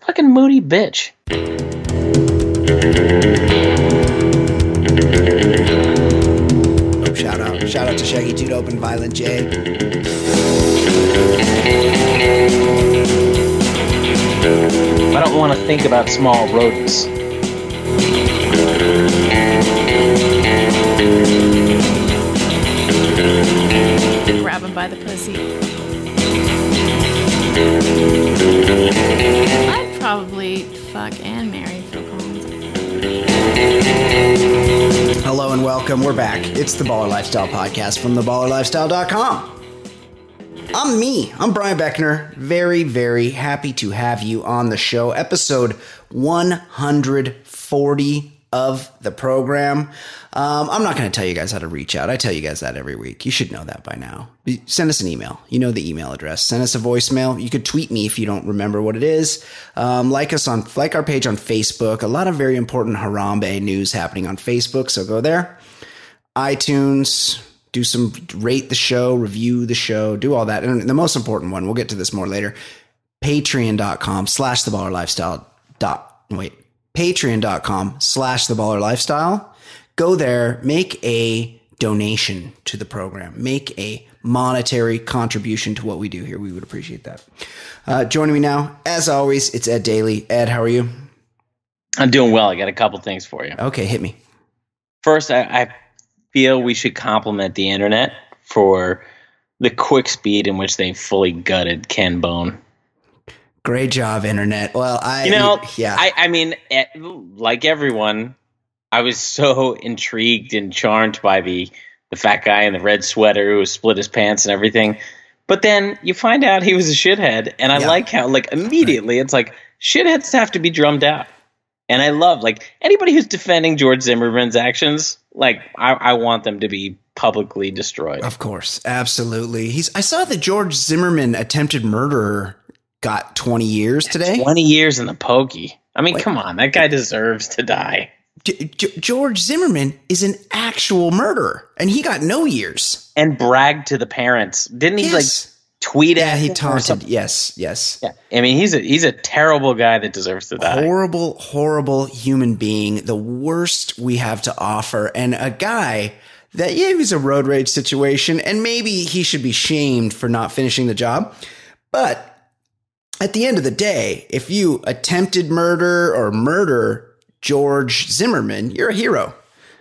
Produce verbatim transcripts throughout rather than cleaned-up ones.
fucking moody bitch. Oh, shout out. Shout out to Shaggy Two Dope and Violent J. I don't want to think about small rodents. Grab him by the pussy. I'd probably fuck and marry Phil Collins. Hello and welcome. We're back. It's the Baller Lifestyle Podcast from the baller lifestyle dot com. I'm me. I'm Brian Beckner. Very, very happy to have you on the show. Episode one hundred forty of the program. Um, I'm not going to tell you guys how to reach out. I tell you guys that every week. You should know that by now. Send us an email. You know the email address. Send us a voicemail. You could tweet me if you don't remember what it is. Um, like us on, like our page on Facebook. A lot of very important Harambe news happening on Facebook, so go there. iTunes. Do some, rate the show, review the show, do all that. And the most important one, we'll get to this more later, patreon.com slash the baller lifestyle dot, wait, patreon.com slash the baller lifestyle. Go there, make a donation to the program, make a monetary contribution to what we do here. We would appreciate that. Uh, joining me now, as always, it's Ed Daly. Ed, how are you? I'm doing well. I got a couple things for you. Okay, hit me. First, I, I feel we should compliment the internet for the quick speed in which they fully gutted Ken Bone. Great job, internet. Well, I, you know, yeah, I, I mean, like everyone, I was so intrigued and charmed by the the fat guy in the red sweater who split his pants and everything. But then you find out he was a shithead, and I yeah. like how, like, immediately right. It's like shitheads have to be drummed out. And I love, like, anybody who's defending George Zimmerman's actions, like, I, I want them to be publicly destroyed. Of course. Absolutely. He's. I saw that George Zimmerman, attempted murderer, got twenty years today. twenty years in the pokey. I mean, like, come on. That guy deserves to die. G- G- George Zimmerman is an actual murderer, and he got no years. And bragged to the parents. Didn't he, yes. like... tweet yeah, at he taunted. Yes, yes. Yeah, I mean, he's a he's a terrible guy that deserves to die. Horrible, horrible human being. The worst we have to offer, and a guy that yeah, it was a road rage situation, and maybe he should be shamed for not finishing the job. But at the end of the day, if you attempted murder or murder George Zimmerman, you're a hero.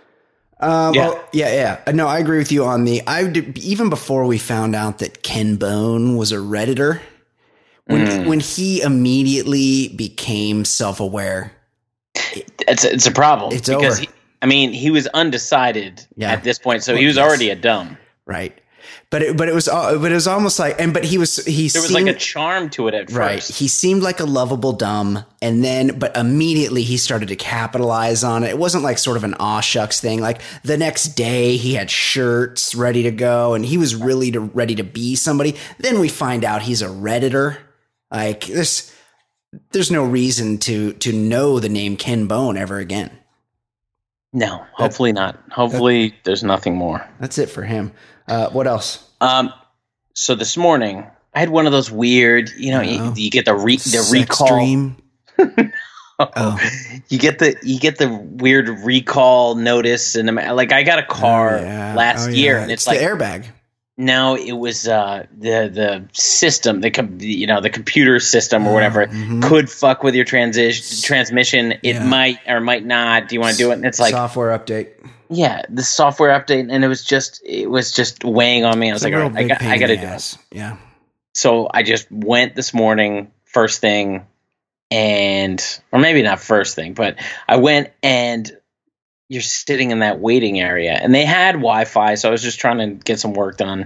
Uh, yeah. Well, yeah, yeah. No, I agree with you on the, I did, even before we found out that Ken Bone was a Redditor, when, mm. when he immediately became self-aware. It's, it's a problem. It's because over. He, I mean, he was undecided yeah. at this point, so well, he was yes. already a dumb. Right. But it, but it was but it was almost like and but he was he there was seemed, like a charm to it at first. Right. He seemed like a lovable dumb, and then but immediately he started to capitalize on it. It wasn't like sort of an aw shucks thing. Like the next day he had shirts ready to go, and he was really to, ready to be somebody. Then we find out he's a Redditor. Like this, there's no reason to to know the name Ken Bone ever again. No, hopefully that's, not. Hopefully there's nothing more. That's it for him. Uh, what else? Um, so this morning I had one of those weird, you know, you, you get the re, the Sex recall. Dream. oh. You get the you get the weird recall notice, and like I got a car oh, yeah. last oh, year, yeah. and it's, it's like the airbag. No, it was uh, the the system, the com- you know the computer system or whatever mm-hmm. could fuck with your transition transmission. It yeah. might or might not. Do you want to do it? And it's like software update. Yeah, the software update, and it was just it was just weighing on me. I was it's like, all right, I got I got to do it. Yeah. So I just went this morning, first thing, and or maybe not first thing, but I went and. You're sitting in that waiting area, and they had Wi-Fi, so I was just trying to get some work done.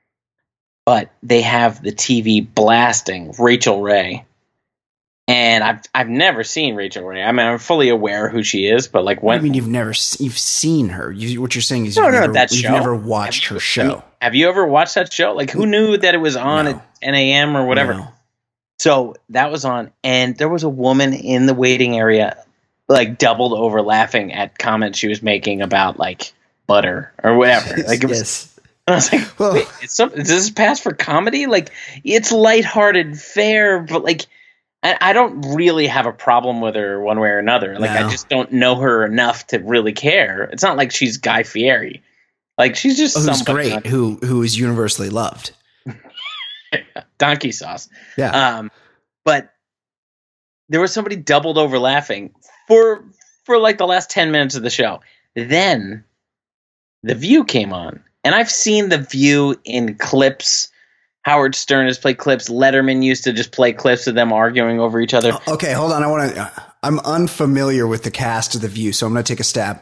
But they have the T V blasting Rachel Ray, and I've I've never seen Rachel Ray. I mean, I'm fully aware who she is, but like when I mean, you've never you've seen her. You, what you're saying is no, you've, no, never, that you've show. never watched have her you, show. I mean, have you ever watched that show? Like, who knew that it was on no. at ten a.m. or whatever? No. So that was on, and there was a woman in the waiting area. Like doubled over laughing at comments she was making about like butter or whatever. Like it was, yes. I was like, well, wait, it's some, does this pass for comedy? Like it's lighthearted, fair, but like I, I don't really have a problem with her one way or another. Like, No. I just don't know her enough to really care. It's not like she's Guy Fieri. Like, she's just Who's somebody great, who who is universally loved. donkey sauce. Yeah. Um, but there was somebody doubled over laughing for for like the last ten minutes of the show. Then The View came on, and I've seen The View in clips. Howard Stern has played clips. Letterman used to just play clips of them arguing over each other. Okay, hold on. I want to. I'm unfamiliar with the cast of The View, so I'm going to take a stab.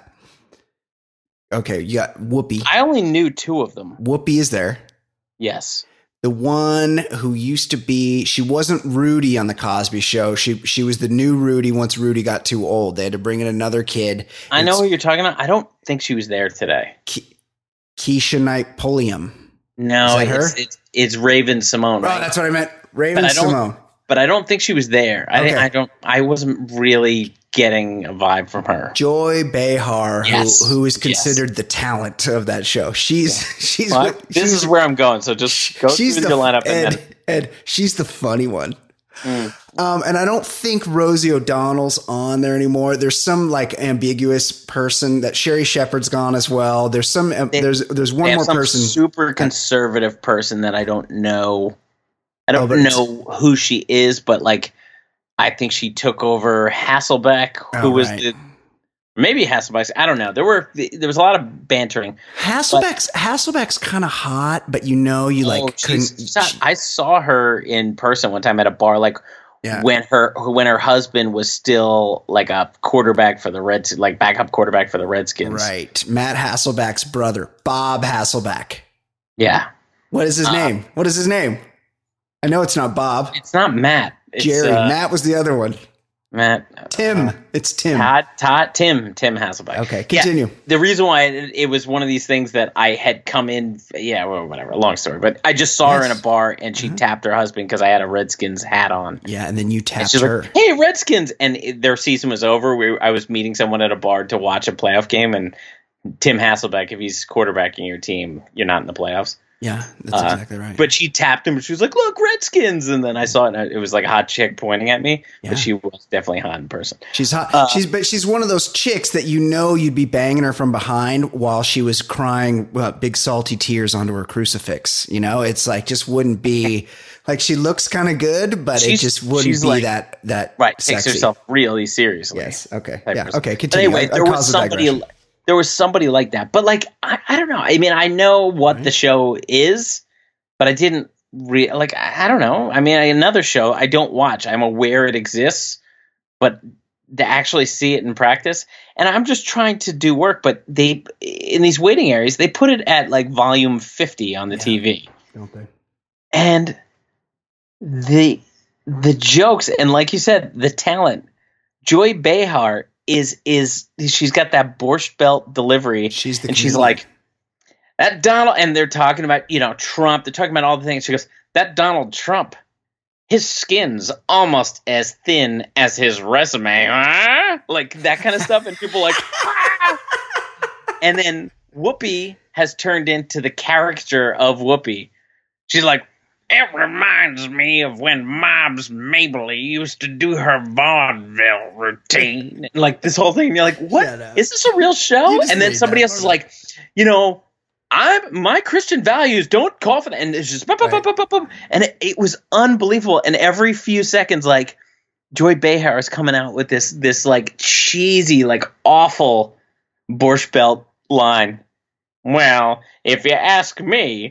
Okay, you got Whoopi. I only knew two of them. Whoopi is there. Yes. The one who used to be, she wasn't Rudy on the Cosby Show. She she was the new Rudy once Rudy got too old. They had to bring in another kid. I know It's who you're talking about. I don't think she was there today. Ke- Keisha Knight Pulliam. No, Is that it's, her? it's it's Raven Simone. Oh, Right? that's what I meant. Raven But I don't- Simone. But I don't think she was there. I, Okay. I don't. I wasn't really getting a vibe from her. Joy Behar, Yes. who who is Yes. considered the talent of that show. She's she's Well, what- this she's- is where I'm going. So just go she's through the your lineup and Ed, then. Ed, she's the funny one. Mm. Um, and I don't think Rosie O'Donnell's on there anymore. There's some like ambiguous person that Sherry Shepherd's gone as well. There's some um, They- there's there's They one have more some person. super conservative person that I don't know. I Oh, don't but it's- know who she is, but like, I think she took over Hasselbeck, who Oh, was right. the maybe Hasselbeck. I don't know. There were there was a lot of bantering. Hasselbeck's Hasselbeck's kind of hot, but you know you like Oh, she's- couldn't. she's- I saw her in person one time at a bar, like Yeah. when her when her husband was still like a quarterback for the Reds, like backup quarterback for the Redskins. Right, Matt Hasselbeck's brother, Bob Hasselbeck. Yeah, What is his Uh, name? What is his name? I know it's not Bob. it's not Matt. It's, Jerry. uh, Matt was the other one. Matt. Tim. Uh, it's Tim. Todd. Todd. Tim. Tim Hasselbeck. Okay, Yeah, continue. the reason why it, it was one of these things that I had come in, yeah, well, whatever, long story, but I just saw her in Yes. a bar and she Mhm. tapped her husband because I had a Redskins hat on. Yeah, and then you And tapped she's her. like, "Hey, Redskins!" And it, their season was over. We, I was meeting someone at a bar to watch a playoff game, and Tim Hasselbeck, if he's quarterbacking your team, you're not in the playoffs. Yeah, that's Uh, exactly right. But she tapped him, and she was like, "Look, Redskins!" And then I saw it, and it was like a hot chick pointing at me, Yeah. but she was definitely hot in person. she's hot. uh, she's but she's one of those chicks that you know you'd be banging her from behind while she was crying uh, big salty tears onto her crucifix. You know, it's like just wouldn't be like she looks kind of good, but it She's- just wouldn't she's be like- that that Right, sexy. takes herself really seriously. Yes. Okay. type Yeah. person. Okay. But Continue. anyway, I- I there was caused a somebody. digression. There was somebody like that, but like I, I don't know. I mean, I know what Right. the show is, but I didn't re- like. I, I don't know. I mean, another show I don't watch. I'm aware it exists, but to actually see it in practice, and I'm just trying to do work. But they in these waiting areas, they put it at like volume fifty on the Yeah. T V, Don't they? and the the jokes and like you said, the talent. Joy Behar is is she's got that borscht belt delivery, She's the and she's comedian. like that Donald, and they're talking about you know Trump. They're talking about all the things. She goes, that Donald Trump, his skin's almost as thin as his resume, huh? Like that kind of stuff, and people are like, "Ah!" And then Whoopi has turned into the character of Whoopi. She's like, it reminds me of when Mobs Mabley used to do her vaudeville routine. Like this whole thing. You're like, what? Shut up. Is this a real show? You just And then made somebody that else is part up. like, you know, I'm my Christian values don't call for that. And it's just, bup, bup, Right. bup, bup, bup, bup. And it, it was unbelievable. And every few seconds, like Joy Behar is coming out with this, this like cheesy, like awful Borscht Belt line. Well, if you ask me,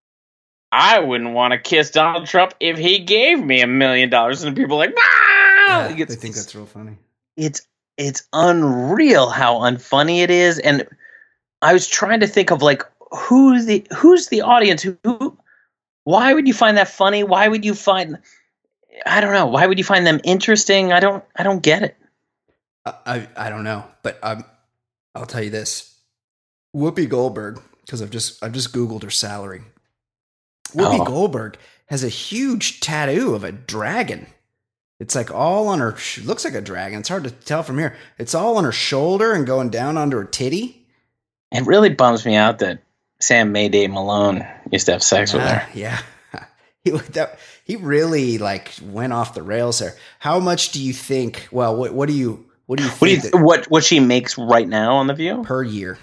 I wouldn't want to kiss Donald Trump if he gave me a million dollars. And people are like, wow! Yeah, It's, I think that's real funny. it's it's unreal how unfunny it is. And I was trying to think of like who's the who's the audience who, who why would you find that funny? Why would you find I don't know. Why would you find them interesting? I don't I don't get it. I I, I don't know, but um, I'll tell you this: Whoopi Goldberg, because I've just I've just Googled her salary. Whoopi Oh. Goldberg has a huge tattoo of a dragon. It's like all on her. Sh- looks like a dragon. It's hard to tell from here. It's all on her shoulder and going down onto her titty. It really bums me out that Sam Mayday Malone used to have sex with Ah, her. yeah, He, that, he really like went off the rails there. How much do you think? Well, what, what do you what do you think What do you that, th- what what she makes right now on The View? per year?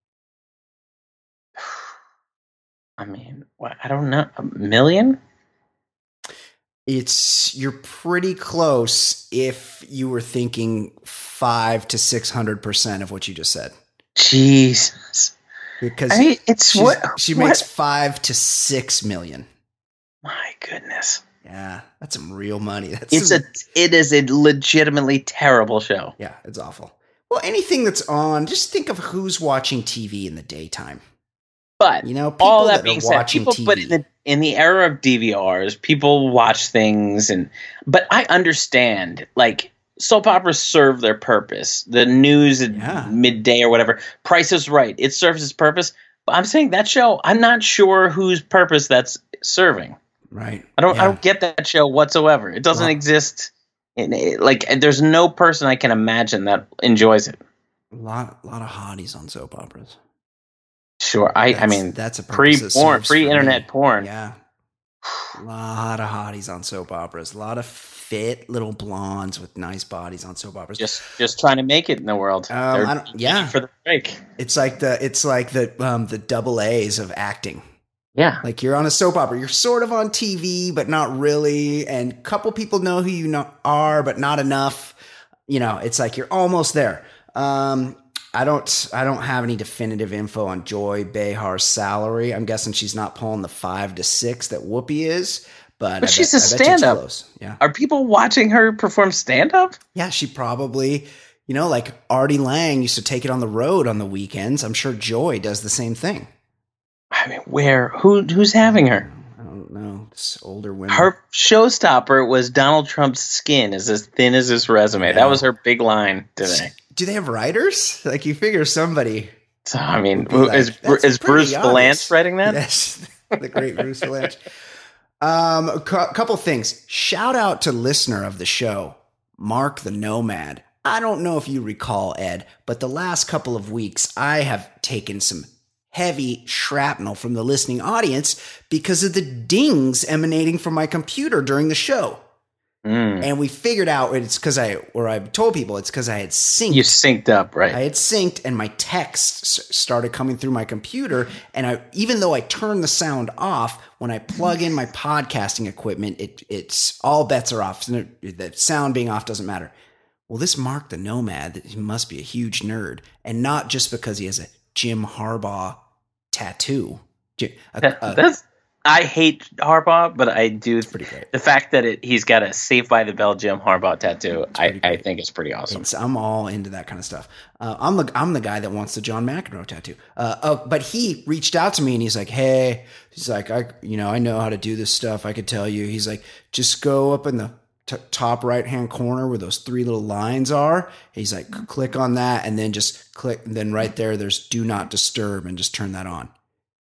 I mean, what, I don't know, a million? It's you're pretty close if you were thinking five to six hundred percent of what you just said. Jesus, Because I, it's she's- what she what? makes five to six million. My goodness, Yeah, that's some real money. That's it's some, a it is a legitimately terrible show. yeah, it's awful. Well, anything that's on, just think of who's watching T V in the daytime. But You know, people all that that being are said, watching people, T V. but in the in the era of D V Rs, people watch things, and but I understand, like soap operas serve their purpose. The news at Yeah. midday or whatever, Price is Right, it serves its purpose. But I'm saying that show, I'm not sure whose purpose that's serving. Right. I don't, Yeah. I don't get that show whatsoever. It doesn't Well- exist. In it, like, there's no person I can imagine that enjoys it. A lot, a lot of hotties on soap operas. Sure, I, I That's- mean, that's a purpose pre that porn, serves for pre internet me. porn. Yeah. A lot of hotties on soap operas. A lot of fit little blondes with nice bodies on soap operas. Just, just trying to make it in the world. Um, They're I don't- yeah. for the break. It's like the it's like the um the double A's of acting. Yeah, Like you're on a soap opera. You're sort of on T V, but not really. And a couple people know who you know are, but not enough. You know, it's like you're almost there. Um, I don't I don't have any definitive info on Joy Behar's salary. I'm guessing she's not pulling the five to six that Whoopi is, but, But I she's bet, a I bet you it's stand-up. close. Yeah. are people watching her perform stand up? Yeah, she probably, you know, like Artie Lang used to take it on the road on the weekends. I'm sure Joy does the same thing. I mean, where? Who? Who's having her? I don't know. It's older women. Her showstopper was Donald Trump's skin is as thin as his resume. Yeah. That was her big line today. Do they have writers? Like you figure somebody. So I mean, Be like, is "That's is pretty Bruce obvious." Valanche writing that? Yes, the great Bruce Valanche. Um, a cou- couple things. Shout out to listener of the show, Mark the Nomad. I don't know if you recall, Ed, but the last couple of weeks I have taken some heavy shrapnel from the listening audience because of the dings emanating from my computer during the show. Mm. And we figured out it's because I, or I told people it's because I had synced. You synced up, right? I had synced and my text s- started coming through my computer. And I, even though I turned the sound off, when I plug in my podcasting equipment, it it's all bets are off. The the sound being off doesn't matter. Well, this Mark the Nomad, he must be a huge nerd. And not just because he has a Jim Harbaugh tattoo. Ji- a- That- a- that's. I hate Harbaugh, but I do. pretty great. The fact that it, he's got a Saved by the Bell Jim Harbaugh tattoo, I, pretty I great. think is pretty awesome. It's, I'm all into that kind of stuff. Uh, I'm the I'm the guy that wants the John McEnroe tattoo. Uh, oh, but he reached out to me and he's like, "Hey," he's like, "I you know I know how to do this stuff. I could tell you." He's like, "Just go up in the t- top right hand corner where those three little lines are." He's like, "Click on that and then just click. And then right there, there's Do Not Disturb and just turn that on."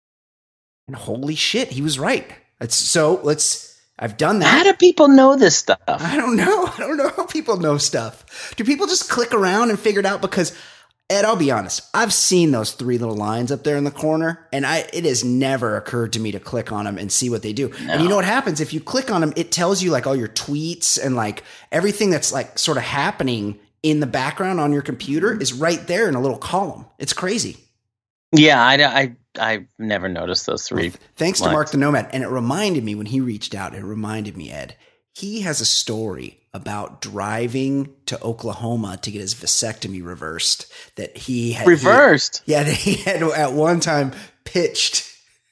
And holy shit, he was right. It's so let's. I've done that. How do people know this stuff? I don't know. I don't know how people know stuff. Do people just click around and figure it out? Because, Ed, I'll be honest. I've seen those three little lines up there in the corner, and I it has never occurred to me to click on them and see what they do. And you know what happens? If you click on them, it tells you like all your tweets and like everything that's like sort of happening in the background on your computer is right there in a little column. It's crazy. Yeah, I, I, I've never noticed those three. Thanks to lines. Mark the Nomad. And it reminded me when he reached out, it reminded me, Ed, he has a story about driving to Oklahoma to get his vasectomy reversed that he had. Reversed? He, yeah, that he had at one time pitched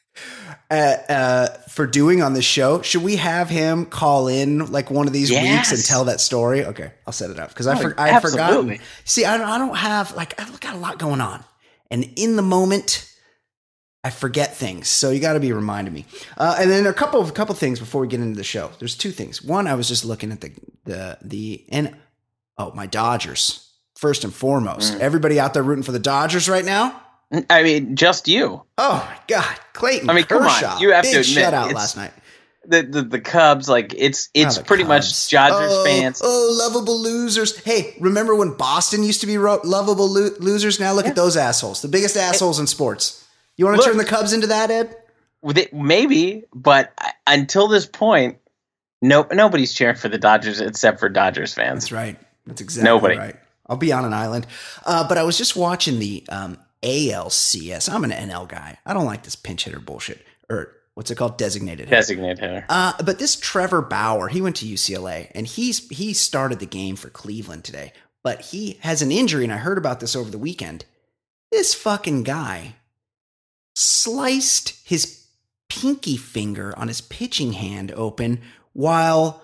uh, uh, for doing on the show. Should we have him call in like one of these Yes. weeks and tell that story? Okay, I'll set it up because I, Oh, for, I had forgotten. absolutely. See, I, I don't have like I've got a lot going on. And in the moment, I forget things. So you got to be reminding me. Uh, and then a couple of couple things before we get into the show. There's two things. One, I was just looking at the the the and oh my Dodgers first and foremost. Mm. Everybody out there rooting for the Dodgers right now. I mean, just you. Oh my God, Clayton I mean, come on. Kershaw. You have Big to admit, shutout it's- last night. The, the the Cubs, like it's it's Oh, the pretty Cubs. much Dodgers oh, fans. Oh, lovable losers. Hey, remember when Boston used to be ro- lovable lo- losers? Now look Yeah. at those assholes. The biggest assholes in sports. You want to Look. turn the Cubs into that, Ed? with it, maybe, but I- until this point, no, nobody's cheering for the Dodgers except for Dodgers fans. That's right. That's exactly Nobody. right. I'll be on an island. Uh, but I was just watching the um, A L C S. I'm an N L guy. I don't like this pinch hitter bullshit. Or what's it called? Designated hitter. Designated hitter. Uh, but this Trevor Bauer, he went to U C L A, and he's he started the game for Cleveland today. But he has an injury, and I heard about this over the weekend. This fucking guy sliced his pinky finger on his pitching hand open while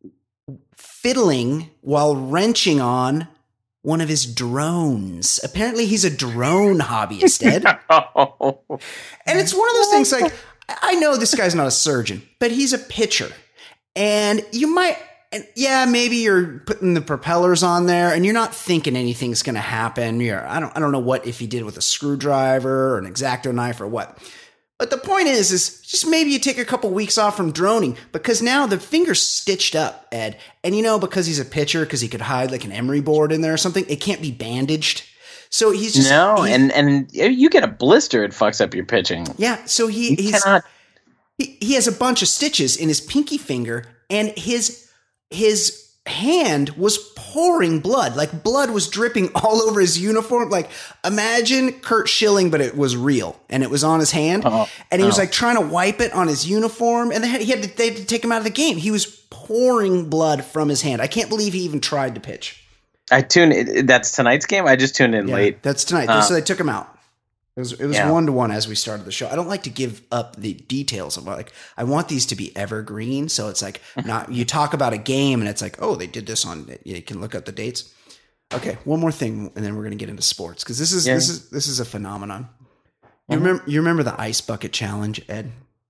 fiddling, while wrenching on one of his drones. Apparently he's a drone hobbyist, Ed. Oh. And it's one of those things like, I know this guy's not a surgeon, but he's a pitcher. And you might, and yeah, maybe you're putting the propellers on there and you're not thinking anything's going to happen. You're, I don't, I don't know what, if he did it with a screwdriver or an X-Acto knife or what. But the point is, is just maybe you take a couple weeks off from droning because now the finger's stitched up, Ed. And you know, because he's a pitcher, because he could hide like an emery board in there or something, it can't be bandaged. So he's just no, he's, and and you get a blister, it fucks up your pitching. Yeah, so he you he's cannot. He, he has a bunch of stitches in his pinky finger, and his his hand was pouring blood. Like blood was dripping all over his uniform. Like imagine Kurt Schilling, but it was real, and it was on his hand. Oh, and he was oh. like trying to wipe it on his uniform, and they had, he had to, they had to take him out of the game. He was pouring blood from his hand. I can't believe he even tried to pitch. I tuned. That's tonight's game. I just tuned in Yeah, late. that's tonight. Uh, so they took him out. It was it was Yeah. one to one as we started the show. I don't like to give up the details of like I want these to be evergreen. So it's like not you talk about a game and it's like, oh, they did this on. You can look up the dates. Okay, one more thing, and then we're gonna get into sports because this is Yeah. this is this is a phenomenon. You Mhm. remember you remember the ice bucket challenge, Ed?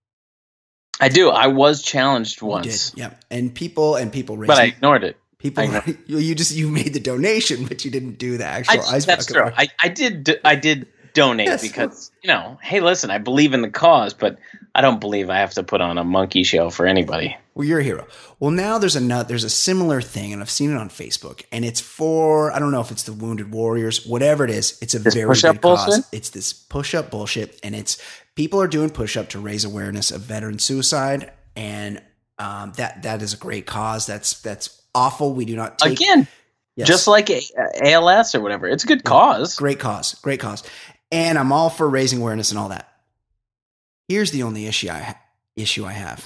I do. I was challenged You once, did, yeah. And people and people raised but I ignored it. people. I You you just you made the donation, but you didn't do the actual I, ice that's bucket. true. I, I did. d- I did donate Yes. because you know, hey, listen, I believe in the cause, but I don't believe I have to put on a monkey show for anybody. Well, you're a hero. Well, now there's a there's a similar thing, and I've seen it on Facebook, and it's for I don't know if it's the Wounded Warriors, whatever it is. It's a This very push-up good cause. bullshit? It's this push-up bullshit, and it's people are doing push-up to raise awareness of veteran suicide, and um, that that is a great cause. That's that's awful. We do not take Again, Yes. just like a, A L S or whatever, it's a good cause. Great cause. Great cause. And I'm all for raising awareness and all that. Here's the only issue I ha- issue I have.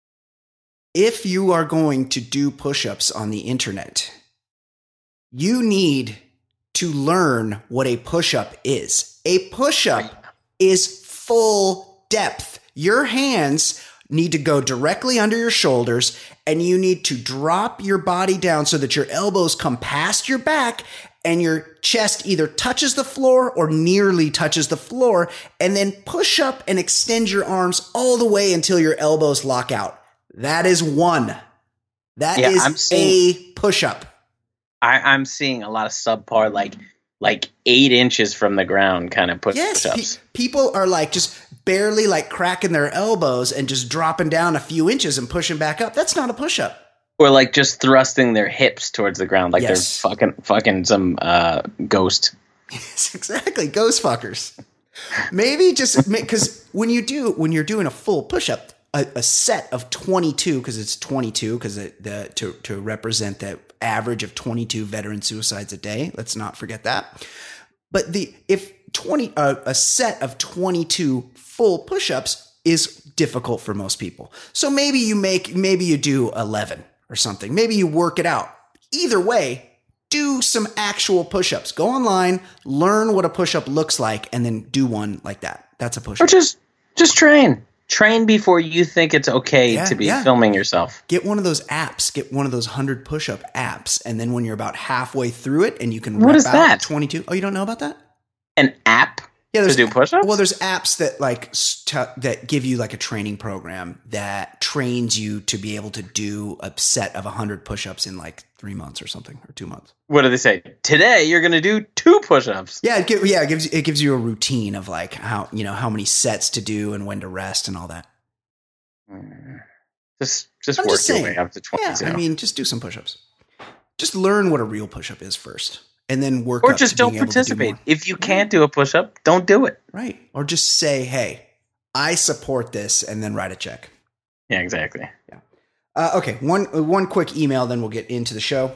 If you are going to do push-ups on the internet, you need to learn what a push-up is. A push-up is full depth. Your hands need to go directly under your shoulders, and you need to drop your body down so that your elbows come past your back and your chest either touches the floor or nearly touches the floor, and then push up and extend your arms all the way until your elbows lock out. That is one. That Yeah, is I'm seeing- a push-up. I, I'm seeing a lot of subpar, like like eight inches from the ground, kind of push Yes, ups. pe- people are like just barely like cracking their elbows and just dropping down a few inches and pushing back up. That's not a push-up. Or like just thrusting their hips towards the ground, like Yes. they're fucking fucking some uh, ghost. Yes, exactly. Ghost fuckers. Maybe just because when you do when you're doing a full push-up, a, a set of twenty-two, because it's twenty-two, because the to to represent the average of twenty-two veteran suicides a day. Let's not forget that. But the if twenty uh, a set of twenty-two full push-ups is difficult for most people. So maybe you make maybe you do eleven or something. Maybe you work it out. Either way, do some actual push-ups. Go online, learn what a push-up looks like, and then do one like that. That's a Or push-up. just just train. Train before you think it's okay Yeah, to be yeah. filming yourself. Get one of those apps. Get one of those one hundred push-up apps, and then when you're about halfway through it and you can What rep is out that? twenty-two. Oh, you don't know about that? An app Yeah, to there's do push-ups? Well, there's apps that like st- that give you like a training program that trains you to be able to do a set of one hundred push-ups in like three months or something, or two months. What do they say? Today you're going to do two push-ups. Yeah, it give, yeah, it gives it gives you a routine of like how you know how many sets to do and when to rest and all that. Just just I'm work just your saying. way up to Yeah, twenty-two. I mean, just do some push-ups. Just learn what a real push-up is first, and then work. or up just to being don't able to do participate. more. If you can't do a push-up, don't do it. Right. Or just say, hey, I support this, and then write a check. Yeah, exactly. Yeah. Uh, okay, one one quick email, then we'll get into the show.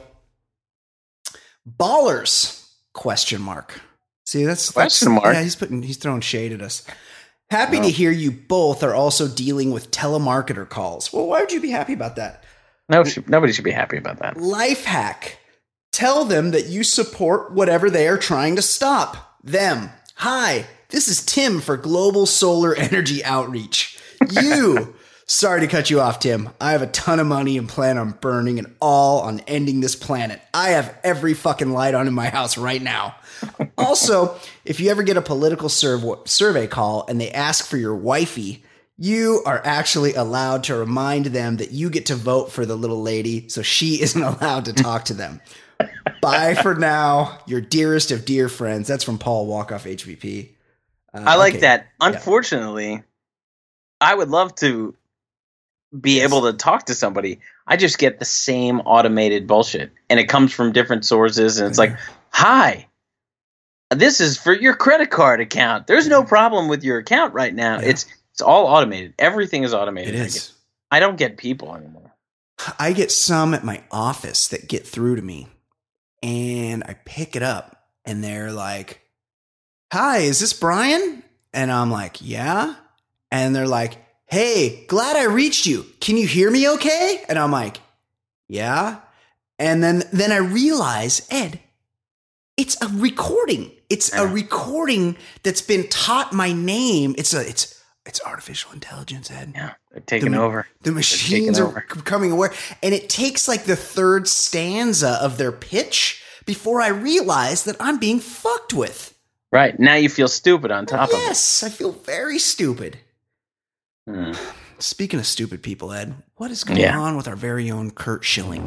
Ballers? Question mark. See, that's question that's, mark. Yeah, he's putting he's throwing shade at us. Happy No. to hear you both are also dealing with telemarketer calls. Well, why would you be happy about that? No, nobody should be happy about that. Life hack. Tell them that you support whatever they are trying to stop. Them. Hi, this is Tim for Global Solar Energy Outreach. You. Sorry to cut you off, Tim. I have a ton of money and plan on burning it all on ending this planet. I have every fucking light on in my house right now. Also, if you ever get a political serv- survey call and they ask for your wifey, you are actually allowed to remind them that you get to vote for the little lady, so she isn't allowed to talk to them. Bye for now, your dearest of dear friends. That's from Paul Walkoff H V P. Uh, I like okay. that. Unfortunately, yeah. I would love to be able to talk to somebody. I just get the same automated bullshit, and it comes from different sources, and it's like, hi, this is for your credit card account. There's no problem with your account right now. Yeah. It's it's all automated. Everything is automated. It I is. Get, I don't get people anymore. I get some at my office that get through to me, and I pick it up, and they're like, hi, is this Brian? And I'm like, yeah. And they're like, hey, glad I reached you. Can you hear me okay? And I'm like, yeah. And then, then I realize, Ed, it's a recording. It's a recording that's been taught my name. It's a, it's, it's artificial intelligence, Ed. Yeah, they're taking the, over. The machines are over. becoming aware. And it takes like the third stanza of their pitch before I realize that I'm being fucked with. Right. Now you feel stupid on top yes, of it. Yes, I feel very stupid. Hmm. Speaking of stupid people, Ed, what is going yeah. on with our very own Curt Schilling?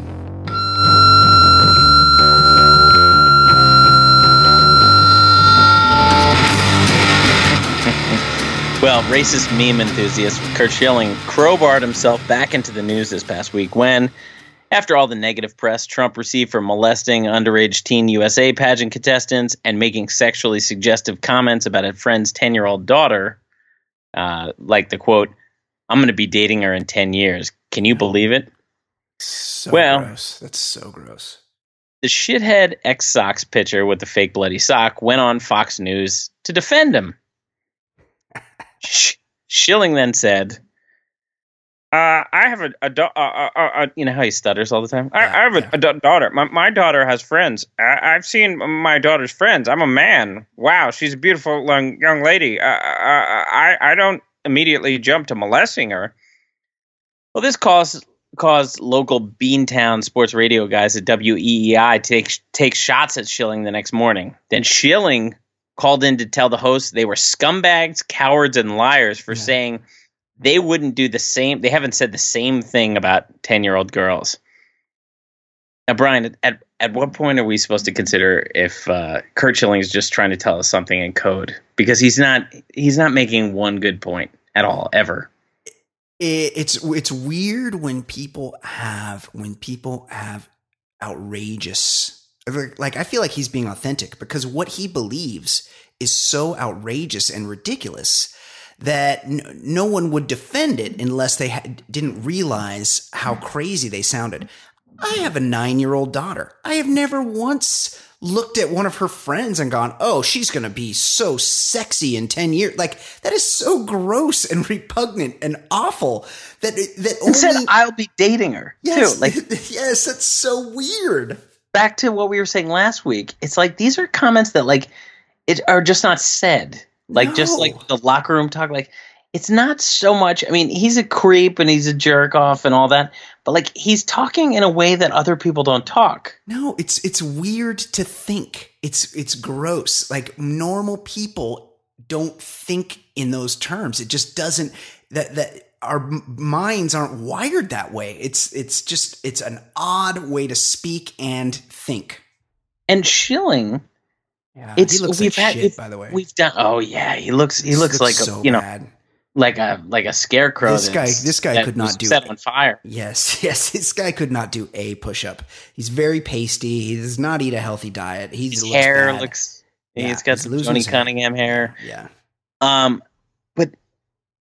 Well, racist meme enthusiast Curt Schilling crowbarred himself back into the news this past week when, after all the negative press Trump received for molesting underage Teen U S A pageant contestants and making sexually suggestive comments about a friend's ten-year-old daughter, uh, like the quote, I'm going to be dating her in ten years. Can you believe it? So well, gross. That's so gross. The shithead ex-Sox pitcher with the fake bloody sock went on Fox News to defend him. Schilling then said, uh, I have a, a, da- uh, uh, uh, you know how he stutters all the time? I, Yeah, I have a, yeah. a da- daughter. My, my daughter has friends. I, I've seen my daughter's friends. I'm a man. Wow, she's a beautiful young, young lady. Uh, uh, I, I don't immediately jump to molesting her. Well, this caused, caused local Beantown sports radio guys at W E E I to take, take shots at Schilling the next morning. Then Schilling called in to tell the hosts they were scumbags, cowards, and liars for Yeah. saying they wouldn't do the same. They haven't said the same thing about ten-year-old girls. Now, Brian, at at what point are we supposed to consider if uh, Curt Schilling is just trying to tell us something in code? Because he's not he's not making one good point at all, ever. It, it's it's weird when people have when people have outrageous. Like, I feel like he's being authentic because what he believes is so outrageous and ridiculous that n- no one would defend it unless they ha- didn't realize how crazy they sounded. I have a nine-year-old daughter. I have never once looked at one of her friends and gone, oh, she's going to be so sexy in ten years. Like, that is so gross and repugnant and awful that that And said only I'll be dating her yes, too. Like, yes, that's so weird. back to what we were saying last week, it's like these are comments that like it are just not said. Like, just No. like the locker room talk. Like, it's not so much. I mean, he's a creep and he's a jerk off and all that, but like he's talking in a way that other people don't talk. No, it's it's weird to think. It's it's gross. Like, normal people don't think in those terms. It just doesn't. That that our m- minds aren't wired that way. It's it's just it's an odd way to speak and think. And Schilling, Yeah, it's he looks we've like had shit. we've, By the way, we've done. Oh yeah, he looks he This looks, like so a you know bad. like a like a scarecrow. This guy- that's- this guy that could not was do set it. on fire. Yes, yes. This guy could not do a push-up. He's very pasty. He does not eat a healthy diet. He His looks hair bad. looks. Yeah, He's got he's some losing Tony his hair. Cunningham hair. Yeah. Um, but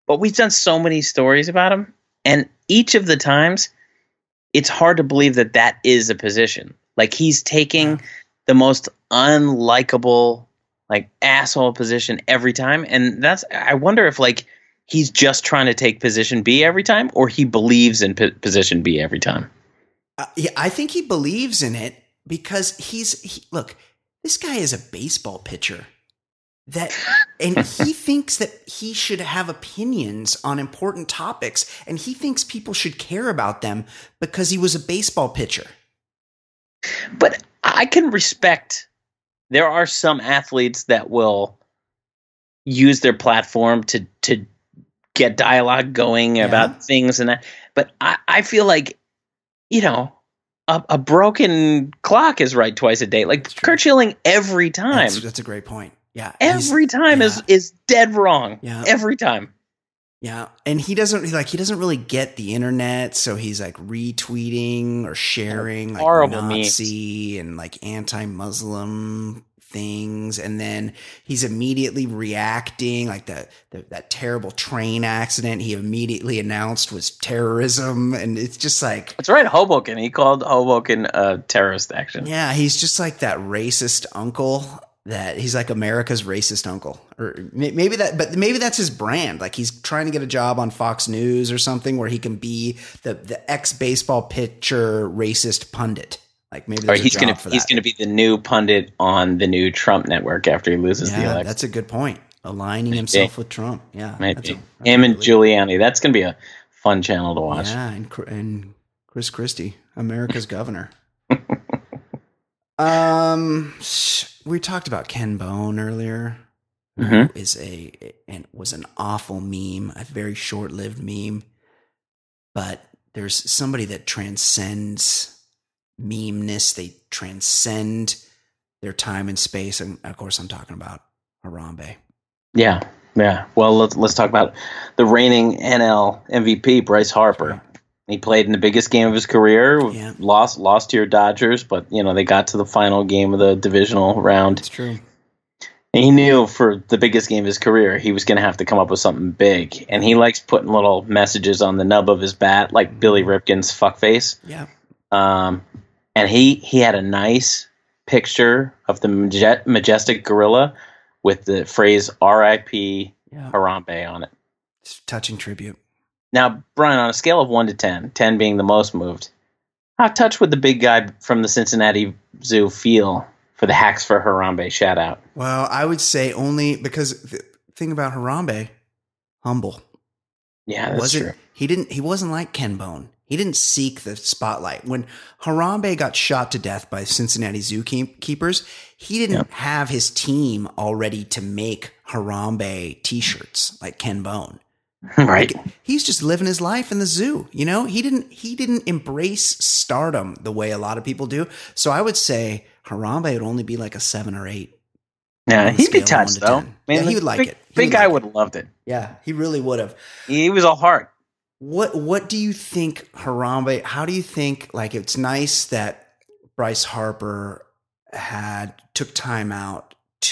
but we've done so many stories about him, and each of the times, it's hard to believe that that is a position. Like, he's taking yeah. the most unlikable, like, asshole position every time, and that's, I wonder if, like, he's just trying to take position B every time, or he believes in p- position B every time. Uh, yeah, I think he believes in it because he's he, look. This guy is a baseball pitcher, that, and he thinks that he should have opinions on important topics, and he thinks people should care about them because he was a baseball pitcher. But I can respect. There are some athletes that will use their platform to to get dialogue going yeah. about things and that. But I, I feel like, you know, a, a broken clock is right twice a day. Like Curt Schilling every time. That's, that's a great point. Yeah. Every time yeah. is, is dead wrong. Yeah. Every time. Yeah. And he doesn't like, he doesn't really get the internet. So he's like retweeting or sharing like horrible Nazi memes. and like anti-Muslim things, and then he's immediately reacting like the, the that terrible train accident he immediately announced was terrorism, and it's just like that's right. Hoboken, he called Hoboken a terrorist action. Yeah, he's just like that racist uncle. That he's like America's racist uncle, or maybe that, but maybe that's his brand. Like he's trying to get a job on Fox News or something where he can be the the ex baseball pitcher racist pundit. Like maybe there's or he's a gonna job for he's that. gonna be the new pundit on the new Trump network after he loses yeah, the election. That's a good point. Aligning maybe. himself with Trump. Yeah, maybe that's a, that's him and really Giuliani. That's gonna be a fun channel to watch. Yeah, and and Chris Christie, America's governor. um, we talked about Ken Bone earlier. Mm-hmm. Who is a and was an awful meme, a very short lived meme, but there's somebody that transcends memeness. They transcend their time and space, and of course I'm talking about Harambe. Yeah, yeah. Well, let's let's talk about the reigning N L M V P, Bryce Harper. Right. He played in the biggest game of his career. Yeah. Lost lost to your Dodgers, but you know they got to the final game of the divisional round. That's true. And he knew for the biggest game of his career, he was going to have to come up with something big. And he likes putting little messages on the nub of his bat, like Billy Ripken's fuckface. Yeah. Um, and he he had a nice picture of the maje- majestic gorilla with the phrase R I P yeah. Harambe on it. It's a touching tribute. Now, Brian, on a scale of one to ten, ten being the most moved, how touched would the big guy from the Cincinnati Zoo feel for the Hacks for Harambe shout out? Well, I would say only because the thing about Harambe, humble. Yeah, that's wasn't, true. He didn't. He wasn't like Ken Bone. He didn't seek the spotlight. When Harambe got shot to death by Cincinnati zookeepers, he didn't yep. have his team all ready to make Harambe T-shirts like Ken Bone. Right. Like, he's just living his life in the zoo. You know, he didn't. He didn't embrace stardom the way a lot of people do. So I would say Harambe would only be like a seven or eight. Yeah, he'd be touched though. Man, yeah, he would like big, it. He big would guy like would have loved it. Yeah, he really would have. He was all heart. What What do you think, Harambe? How do you think? Like, it's nice that Bryce Harper had took time out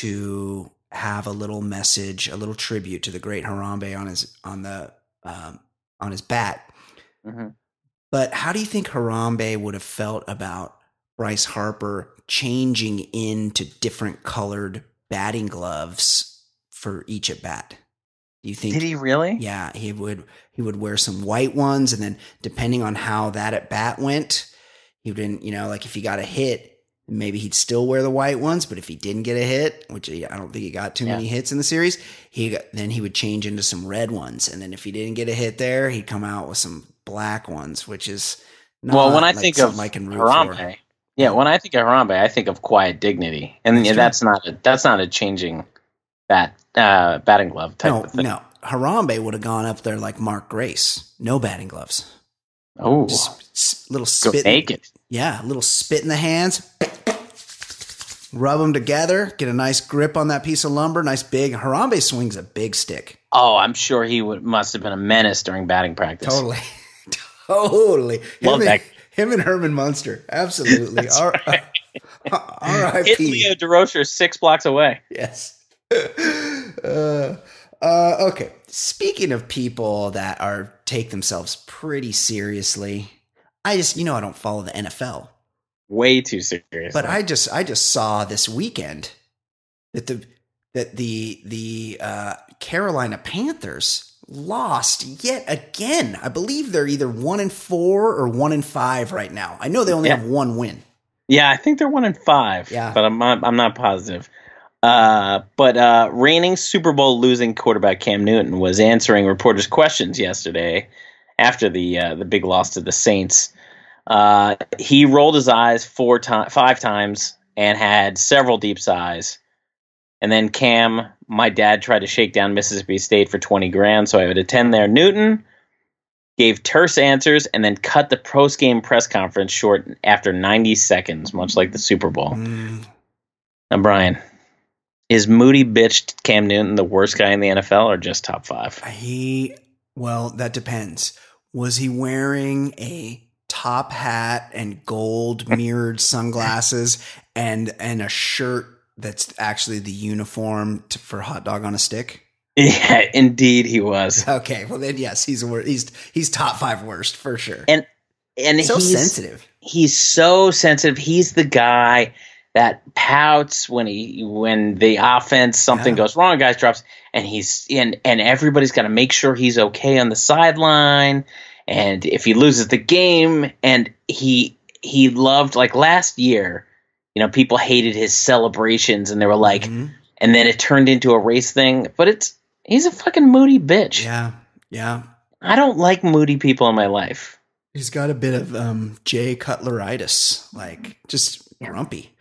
to have a little message, a little tribute to the great Harambe on his on the um, on his bat. Mm-hmm. But how do you think Harambe would have felt about Bryce Harper changing into different colored batting gloves for each at bat? Do you think? Did he really? Yeah, he would. He would wear some white ones, and then depending on how that at bat went, he would, you know, like if he got a hit, maybe he'd still wear the white ones. But if he didn't get a hit, which I don't think he got too yeah. many hits in the series, he got, then he would change into some red ones, and then if he didn't get a hit there, he'd come out with some black ones, which is not well. When I like think of I can root Harambe, for. yeah, when I think of Harambe, I think of quiet dignity, and that's, yeah, that's not a, that's not a changing bat uh, batting glove type no, of thing. No, Harambe would have gone up there like Mark Grace, no batting gloves. Oh, S- little spit. Go naked. Yeah, a little spit in the hands. Rub them together. Get a nice grip on that piece of lumber. Nice big. Harambe swings a big stick. Oh, I'm sure he would must have been a menace during batting practice. Totally, totally. Love him that. And, him and Herman Munster. Absolutely. R- right. uh, R I P Hit Leo DeRocher six blocks away. Yes. Uh, Uh, okay. Speaking of people that are take themselves pretty seriously, I just, you know, I don't follow the N F L. Way too serious. But I just, I just saw this weekend that the that the the uh, Carolina Panthers lost yet again. I believe they're either one and four or one and five right now. I know they only yeah. have one win. Yeah, I think they're one and five. Yeah, but I'm not. I'm not positive. Uh, but uh, reigning Super Bowl losing quarterback Cam Newton was answering reporters' questions yesterday after the uh, the big loss to the Saints. Uh, he rolled his eyes four times, five times, and had several deep sighs. And then Cam, my dad tried to shake down Mississippi State for twenty grand, so I would attend there. Newton gave terse answers and then cut the post-game press conference short after ninety seconds, much like the Super Bowl. Mm. Now, Brian, is moody bitch Cam Newton the worst guy in the N F L or just top five? He, well, that depends. Was he wearing a top hat and gold mirrored sunglasses and and a shirt that's actually the uniform to, for Hot Dog on a Stick? Yeah, indeed he was. Okay, well then yes, he's he's he's top five worst for sure. And and so he's sensitive. He's so sensitive. He's the guy that pouts when he when the offense something yeah. goes wrong, guys drops, and he's and and everybody's got to make sure he's okay on the sideline. And if he loses the game, and he he loved like last year. You know, people hated his celebrations, and they were like, mm-hmm. and then it turned into a race thing. But it's he's a fucking moody bitch. Yeah, yeah. I don't like moody people in my life. He's got a bit of um, Jay Cutleritis, like just grumpy.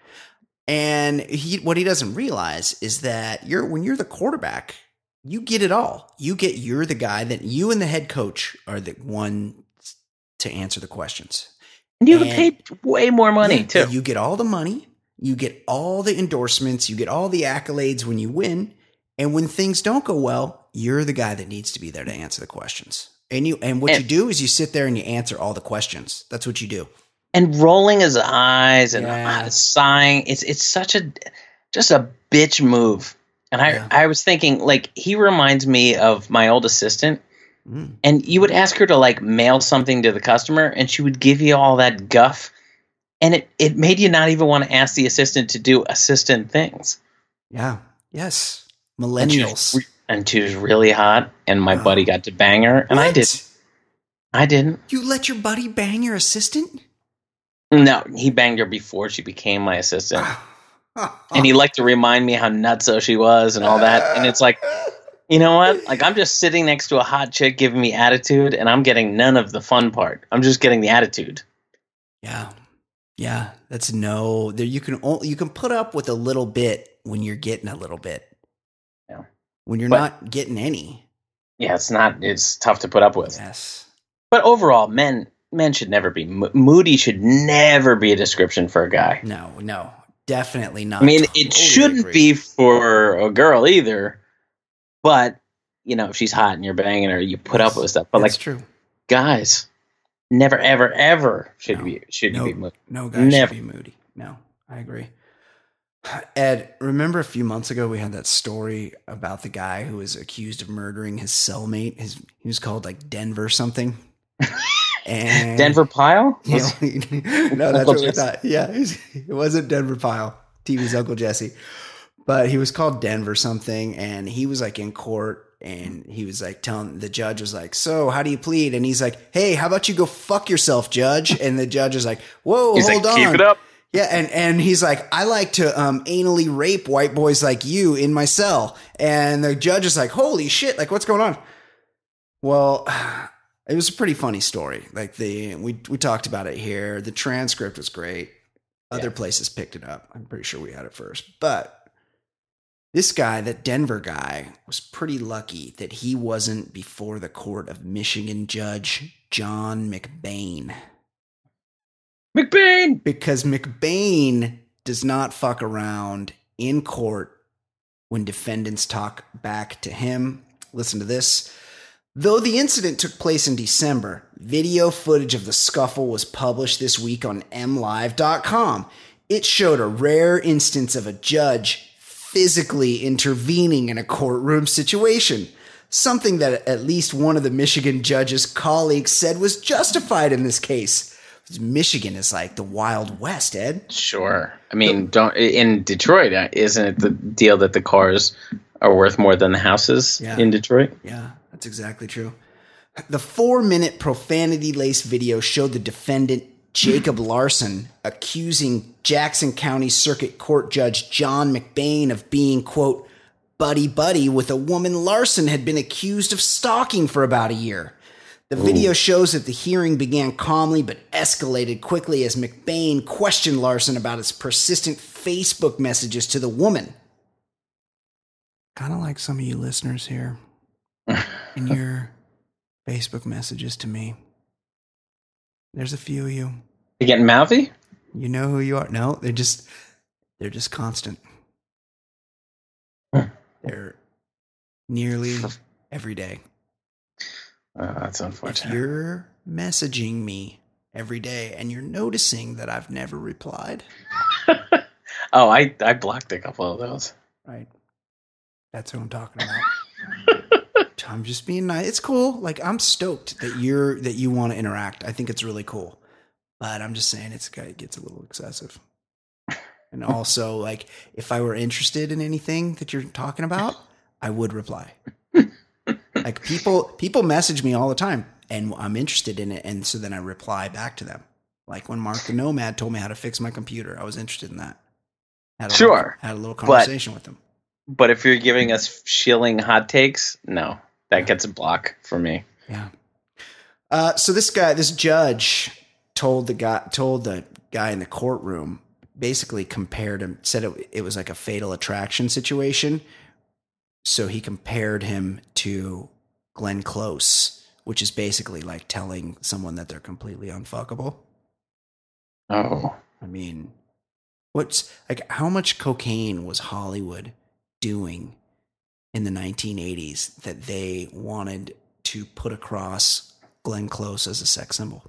And he, what he doesn't realize is that you're when you're the quarterback, you get it all. You get you're the guy that you and the head coach are the one to answer the questions. And you get paid way more money, yeah, too. You get all the money. You get all the endorsements. You get all the accolades when you win. And when things don't go well, you're the guy that needs to be there to answer the questions. And you and what and, you do is you sit there and you answer all the questions. That's what you do. And rolling his eyes and yeah. uh, sighing. It's it's such a just a bitch move. And I, yeah. I was thinking, like, he reminds me of my old assistant. Mm. And you would ask her to like mail something to the customer and she would give you all that guff. And it, it made you not even want to ask the assistant to do assistant things. Yeah. Yes. Millennials. And she was, and she was really hot and my oh. buddy got to bang her. And what? I didn't. I didn't. You let your buddy bang your assistant? No, he banged her before she became my assistant. And he liked to remind me how nutso she was and all that. And it's like, you know what? Like, I'm just sitting next to a hot chick giving me attitude, and I'm getting none of the fun part. I'm just getting the attitude. Yeah, yeah. That's no. There, you can only you can put up with a little bit when you're getting a little bit. Yeah. When you're but, not getting any. Yeah, it's not. It's tough to put up with. Yes. But overall, men men should never be moody. Should never be a description for a guy. No, no, definitely not. I mean, totally it shouldn't agree. be for a girl either. But, you know, if she's hot and you're banging her, you put That's, up with stuff. But that's like, true. Guys, never, ever, ever should no, be should no, be moody. No guy never. should be moody. No, I agree. Ed, remember a few months ago we had that story about the guy who was accused of murdering his cellmate? His he was called like Denver something. And Denver Pyle? You know, no, that's what we thought. Yeah, it wasn't Denver Pyle. T V's Uncle Jesse. But he was called Denver something, and he was like in court, and he was like telling the judge was like, "So how do you plead?" And he's like, "Hey, how about you go fuck yourself, judge?" And the judge is like, "Whoa, he's hold like, on, keep it up." Yeah, and and he's like, "I like to um, anally rape white boys like you in my cell," and the judge is like, "Holy shit! Like, what's going on?" Well, it was a pretty funny story. Like the we we talked about it here. The transcript was great. Other yeah. places picked it up. I'm pretty sure we had it first, but. This guy, that Denver guy, was pretty lucky that he wasn't before the court of Michigan Judge John McBain. McBain! Because McBain does not fuck around in court when defendants talk back to him. Listen to this. Though the incident took place in December, video footage of the scuffle was published this week on M live dot com. It showed a rare instance of a judge physically intervening in a courtroom situation. something that at least one of the Michigan judge's colleagues said was justified in this case. Michigan is like the Wild West, Ed. Sure. I mean, don't in Detroit, isn't it the deal that the cars are worth more than the houses yeah. in Detroit? Yeah, that's exactly true. The four-minute profanity-laced video showed the defendant, Jacob Larson, accusing Jackson County Circuit Court Judge John McBain of being, quote, buddy-buddy with a woman Larson had been accused of stalking for about a year. The video Ooh. shows that the hearing began calmly but escalated quickly as McBain questioned Larson about his persistent Facebook messages to the woman. Kind of like some of you listeners here in your Facebook messages to me. There's a few of you. You getting mouthy? You know who you are. No, they're just they're just constant. They're nearly every day. Uh, that's unfortunate. If you're messaging me every day and you're noticing that I've never replied. oh, I, I blocked a couple of those. Right. That's who I'm talking about. I'm just being nice. It's cool. Like, I'm stoked that you're that you want to interact. I think it's really cool. But I'm just saying it's it gets a little excessive. And also, like, if I were interested in anything that you're talking about, I would reply. Like people, people message me all the time and I'm interested in it. And so then I reply back to them. Like when Mark the Nomad told me how to fix my computer, I was interested in that. Had a sure. Little, had a little conversation but, with them. But if you're giving us shilling hot takes, no, that gets a block for me. Yeah. Uh, so this guy, this judge told the guy, told the guy in the courtroom, basically compared him, said it, it was like a Fatal Attraction situation. So he compared him to Glenn Close, which is basically like telling someone that they're completely unfuckable. Oh. I mean, what's like how much cocaine was Hollywood doing in the nineteen eighties that they wanted to put across Glenn Close as a sex symbol?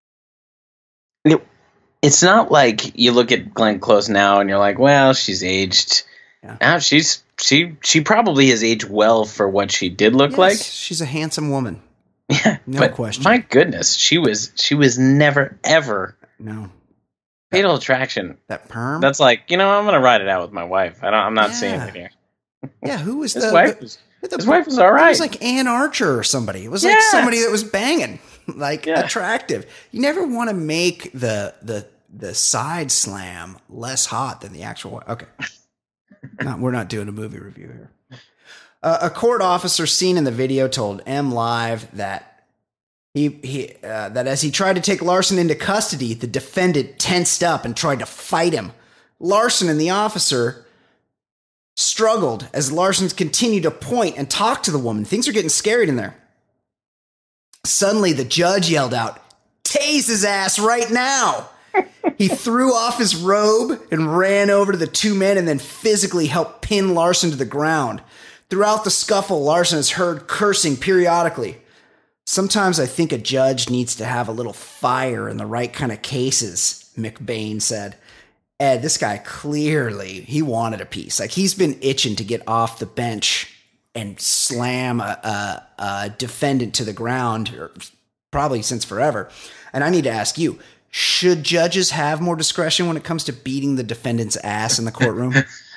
It, it's not like you look at Glenn Close now and you're like, well, she's aged. Yeah. Now she's she she probably has aged well for what she did look yes, like. She's a handsome woman. Yeah, no but question. My goodness, she was she was never ever no Fatal Attraction. That perm. That's like, you know, I'm gonna ride it out with my wife. I don't. I'm not yeah. saying it here. Yeah, who was his the wife? The, was, the, his wife was all right. It was like Ann Archer or somebody. It was yeah. like somebody that was banging, like yeah. attractive. You never want to make the the the side slam less hot than the actual. Okay. Not, we're not doing a movie review here. Uh, a court officer seen in the video told M Live that he he uh, that as he tried to take Larson into custody, the defendant tensed up and tried to fight him. Larson and the officer struggled as Larson continued to point and talk to the woman. Things are getting scary in there. Suddenly, the judge yelled out, "Tase his ass right now!" He threw off his robe and ran over to the two men and then physically helped pin Larson to the ground. Throughout the scuffle, Larson is heard cursing periodically. Sometimes I think a judge needs to have a little fire in the right kind of cases, McBain said. Ed, this guy clearly, he wanted a piece. Like he's been itching to get off the bench and slam a, a, a defendant to the ground, or probably since forever. And I need to ask you, should judges have more discretion when it comes to beating the defendant's ass in the courtroom?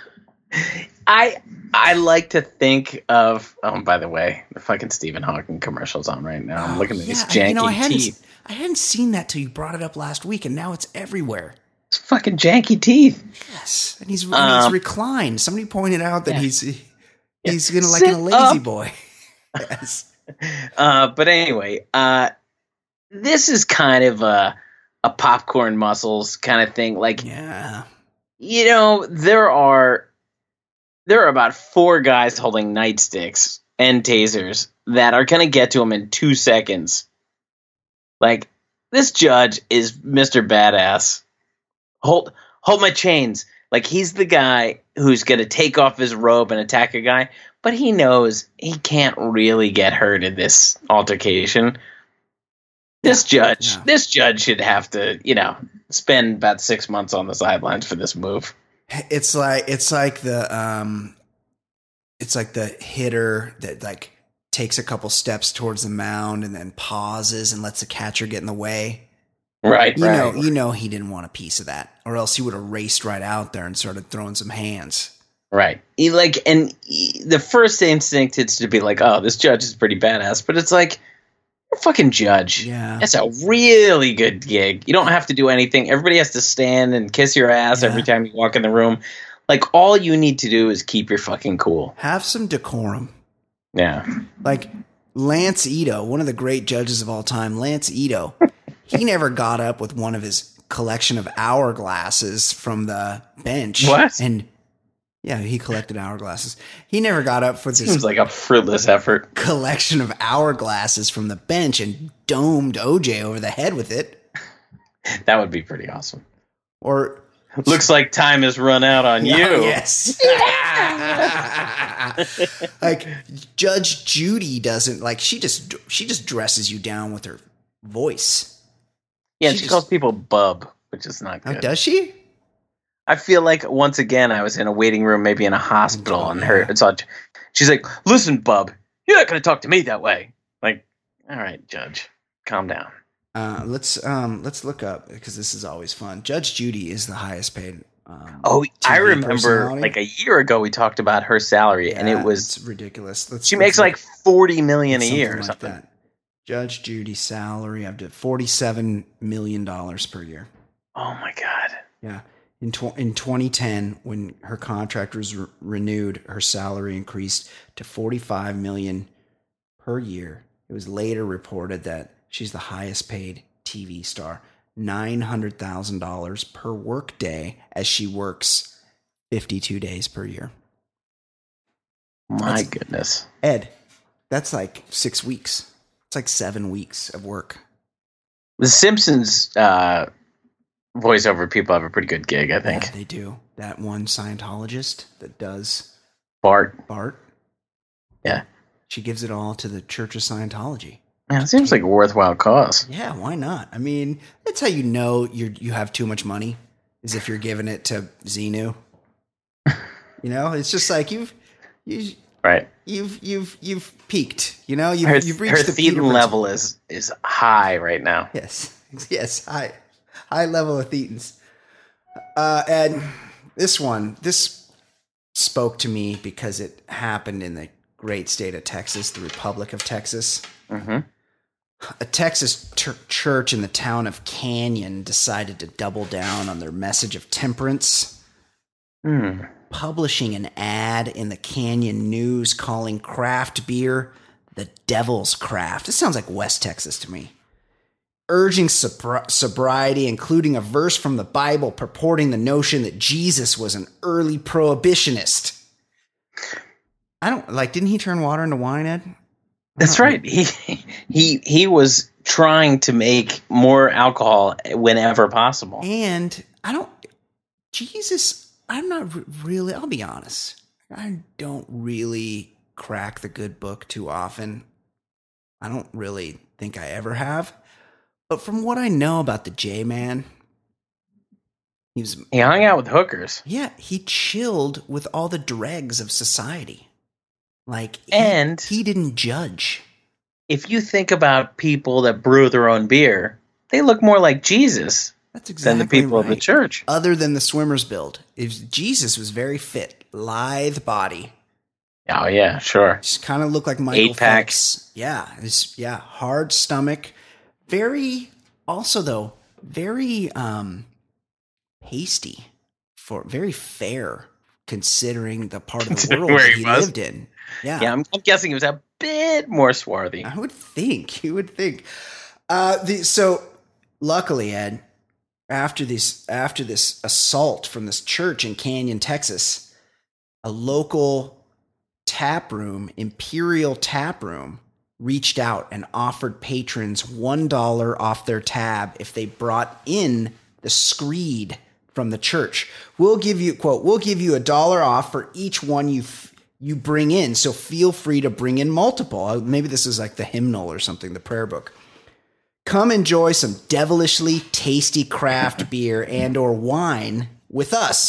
I I like to think of. Oh, by the way, the fucking Stephen Hawking commercial's on right now. I'm oh, looking at yeah, these janky you know, I teeth. I hadn't seen that till you brought it up last week, and now it's everywhere. It's fucking janky teeth. Yes, and he's, and um, he's reclined. Somebody pointed out that yeah. he's he's yeah. gonna like Sit a lazy up. boy. Yes. Uh, but anyway, uh, this is kind of a a popcorn muscles kind of thing. Like, yeah, you know, there are there are about four guys holding nightsticks and tasers that are going to get to him in two seconds. Like, this judge is Mister Badass. Hold hold my chains. Like, he's the guy who's going to take off his robe and attack a guy, but he knows he can't really get hurt in this altercation. This yeah, judge, yeah. this judge should have to, you know, spend about six months on the sidelines for this move. It's like it's like the um, it's like the hitter that like takes a couple steps towards the mound and then pauses and lets the catcher get in the way. Right, you right. know, you know he didn't want a piece of that, or else he would have raced right out there and started throwing some hands. Right. He like, and he, the first instinct is to be like, "Oh, this judge is pretty badass," but it's like, you're a fucking judge. Yeah, that's a really good gig. You don't have to do anything. Everybody has to stand and kiss your ass yeah. every time you walk in the room. Like, all you need to do is keep your fucking cool. Have some decorum. Yeah. Like Lance Ito, one of the great judges of all time, Lance Ito. He never got up with one of his collection of hourglasses from the bench. What? And yeah, he collected hourglasses. He never got up for this. Seems like a fruitless effort. Collection of hourglasses from the bench and domed O J over the head with it. That would be pretty awesome. Or looks like time has run out on you. Oh, yes. Like Judge Judy doesn't like she just she just dresses you down with her voice. Yeah, she she just, calls people bub, which is not good. Oh, does she? I feel like once again I was in a waiting room, maybe in a hospital, and her it's all, she's like, "Listen, bub, you're not going to talk to me that way." Like, all right, Judge, calm down. Uh, let's um, let's look up because this is always fun. Judge Judy is the highest paid. Um, oh, T V I remember like a year ago we talked about her salary, yeah, and it was it's ridiculous. Let's, she let's makes look, like forty million a year or like something. That. Judge Judy salary up to forty-seven million dollars per year. Oh my God. Yeah. In tw- in twenty ten, when her contract was re- renewed, her salary increased to forty-five million dollars per year. It was later reported that she's the highest paid T V star, nine hundred thousand dollars per work day, as she works fifty-two days per year. My that's, goodness. Ed, that's like six weeks. It's like seven weeks of work. The Simpsons uh, voiceover people have a pretty good gig, I think. Yeah, they do. That one Scientologist that does Bart. Bart. Yeah. She gives it all to the Church of Scientology. Yeah, it seems like a worthwhile cause. Yeah, why not? I mean, that's how you know you you have too much money, is if you're giving it to Xenu. You know, it's just like you've you right. You've you've you've peaked. You know, you've her, you've reached her the Thetan level is is high right now. Yes, yes, high high level of Thetans. Uh, and this one, this spoke to me because it happened in the great state of Texas, the Republic of Texas. Mm-hmm. A Texas ter- church in the town of Canyon decided to double down on their message of temperance, mm. publishing an ad in the Canyon News calling craft beer the devil's craft. This sounds like West Texas to me. Urging sobri- sobriety, including a verse from the Bible purporting the notion that Jesus was an early prohibitionist. I don't like. Didn't he turn water into wine, Ed? That's right. He he he was trying to make more alcohol whenever possible. And I don't. Jesus, I'm not r- really. I'll be honest. I don't really crack the good book too often. I don't really think I ever have. But from what I know about the J-Man, he was he hung out with hookers. Yeah, he chilled with all the dregs of society. Like, he, and he didn't judge. If you think about people that brew their own beer, they look more like Jesus That's exactly than the people right. of the church. Other than the swimmer's build. If Jesus was very fit, lithe body. Oh, yeah, sure. Just kind of looked like Michael Eight pack. Phelps. Yeah, it's, yeah, hard stomach. Very, also though, very um, pasty. For very fair, considering the part of the world Where that he he was. lived in. Yeah, Yeah, I'm, I'm guessing he was a bit more swarthy. I would think. You would think. Uh, the, so, luckily, Ed, after this after this assault from this church in Canyon, Texas, a local tap room, Imperial Tap Room, reached out and offered patrons one dollar off their tab if they brought in the screed from the church. We'll give you, quote, we'll give you a dollar off for each one you f- you bring in, so feel free to bring in multiple. Maybe this is like the hymnal or something, the prayer book. Come enjoy some devilishly tasty craft beer and or wine with us.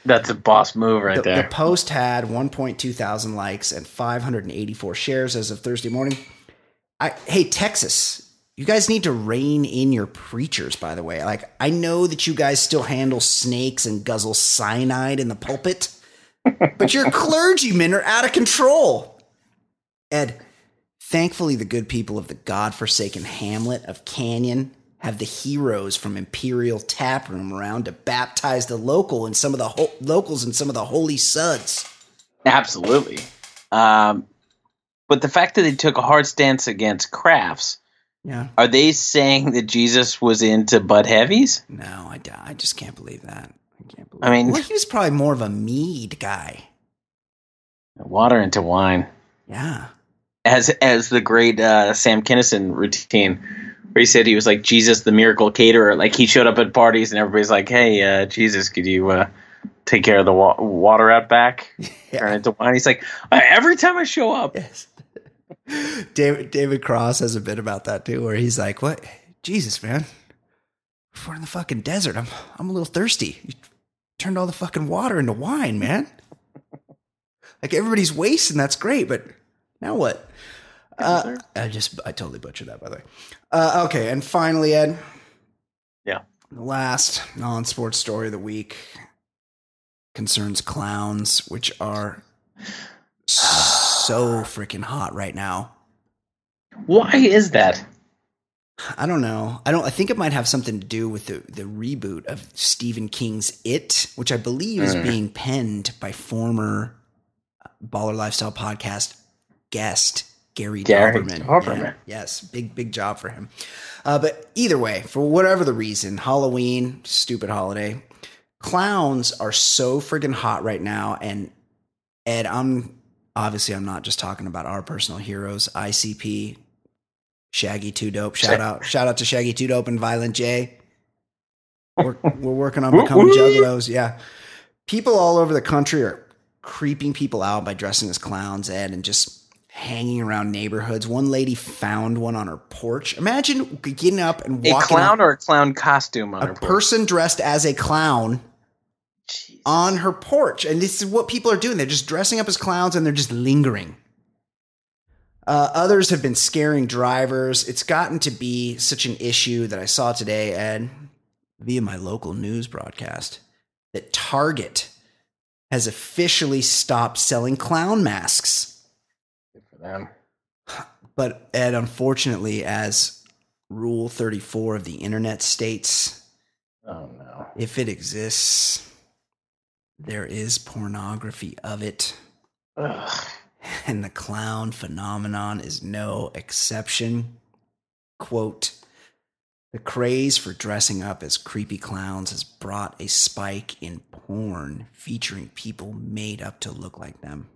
That's a boss move right the, there. The post had one point two thousand likes and five hundred eighty-four shares as of Thursday morning. I, hey, Texas, you guys need to rein in your preachers, by the way. Like, I know that you guys still handle snakes and guzzle cyanide in the pulpit, but your clergymen are out of control. Ed, thankfully, the good people of the godforsaken hamlet of Canyon have the heroes from Imperial Taproom around to baptize the local and some of the ho- locals and some of the holy suds. Absolutely. Um, but the fact that they took a hard stance against crafts, yeah, are they saying that Jesus was into Bud Heavies? No, I, I just can't believe that. I can't believe. I mean, well, he was probably more of a mead guy. Water into wine. Yeah. As as the great uh, Sam Kinison routine, where he said he was like Jesus, the miracle caterer. Like he showed up at parties and everybody's like, "Hey, uh, Jesus, could you uh, take care of the wa- water out back, yeah. turn it into wine?" He's like, "Every time I show up." Yes. David David Cross has a bit about that too, where he's like, "What, Jesus, man? We're in the fucking desert. I'm I'm a little thirsty. You turned all the fucking water into wine, man. Like everybody's wasting. That's great, but now what?" Uh, I just, I totally butchered that, by the way. Uh, okay. And finally, Ed. Yeah. The last non-sports story of the week concerns clowns, which are so freaking hot right now. Why is that? I don't know. I don't, I think it might have something to do with the, the reboot of Stephen King's It, which I believe is mm. being penned by former Baller Lifestyle podcast guest Gary, Gary Dauberman. Dauberman. Yeah, yes, big, big job for him. Uh, but either way, for whatever the reason, Halloween, stupid holiday, clowns are so friggin' hot right now. And Ed, I'm obviously I'm not just talking about our personal heroes, I C P, Shaggy Two Dope. Shout out, shout out to Shaggy Two Dope and Violent J. We're, we're working on becoming juggalos. Yeah, people all over the country are creeping people out by dressing as clowns, Ed, and just hanging around neighborhoods. One lady found one on her porch. Imagine getting up and walking. A clown or a clown costume on a her porch? A person dressed as a clown Jesus. on her porch. And this is what people are doing. They're just dressing up as clowns and they're just lingering. Uh, others have been scaring drivers. It's gotten to be such an issue that I saw today, Ed, via my local news broadcast, that Target has officially stopped selling clown masks. For them. But Ed, unfortunately, as Rule thirty-four of the internet states, oh no, if it exists, there is pornography of it. Ugh. And the clown phenomenon is no exception. Quote, the craze for dressing up as creepy clowns has brought a spike in porn featuring people made up to look like them.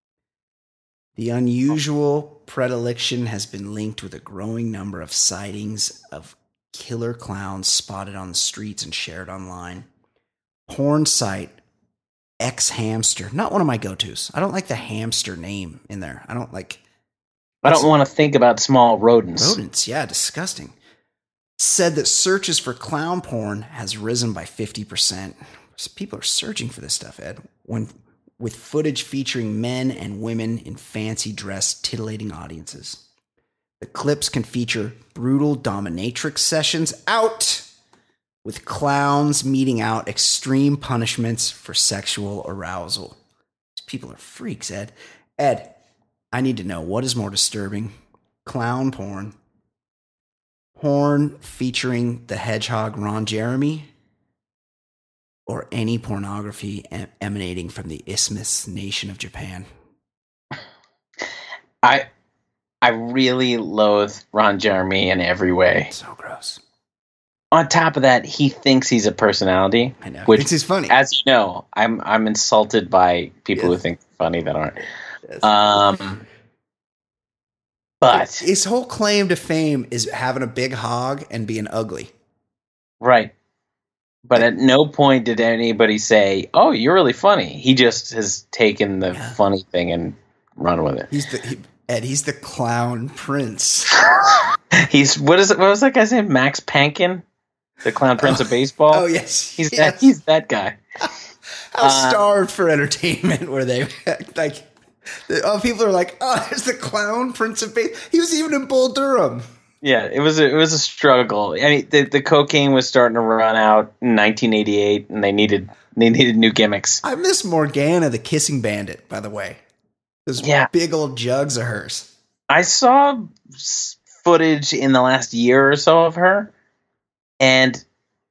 The unusual predilection has been linked with a growing number of sightings of killer clowns spotted on the streets and shared online. Porn site X Hamster, not one of my go-tos. I don't like the hamster name in there. I don't like... I don't want to think about small rodents. Rodents, yeah, disgusting. Said that searches for clown porn has risen by fifty percent. People are searching for this stuff, Ed. When... with footage featuring men and women in fancy dress titillating audiences. The clips can feature brutal dominatrix sessions out with clowns meting out extreme punishments for sexual arousal. These people are freaks, Ed. Ed, I need to know, what is more disturbing? Clown porn, porn featuring the hedgehog Ron Jeremy, or any pornography em- emanating from the Isthmus nation of Japan? I I really loathe Ron Jeremy in every way. So gross. On top of that, he thinks he's a personality. I know. Which Thinks he's funny. As you know, I'm I'm insulted by people Yes. who think they're funny that aren't. Yes. Um, but his whole claim to fame is having a big hog and being ugly. right. But at no point did anybody say, "Oh, you're really funny." He just has taken the Yeah. funny thing and run with it. He's the he, Ed. He's the clown prince. He's what is it? What was that guy's name? Max Pankin, the clown prince of baseball. Oh yes, he's yes. that. He's that guy. How Uh, starved for entertainment were they? Like, the, oh, people are like, oh, there's the clown Prince of Base. He was even in Bull Durham. Yeah, it was a, it was a struggle. I mean, the, the cocaine was starting to run out in nineteen eighty-eight, and they needed they needed new gimmicks. I miss Morgana, the kissing bandit, by the way. Those Yeah. big old jugs of hers. I saw s- footage in the last year or so of her, and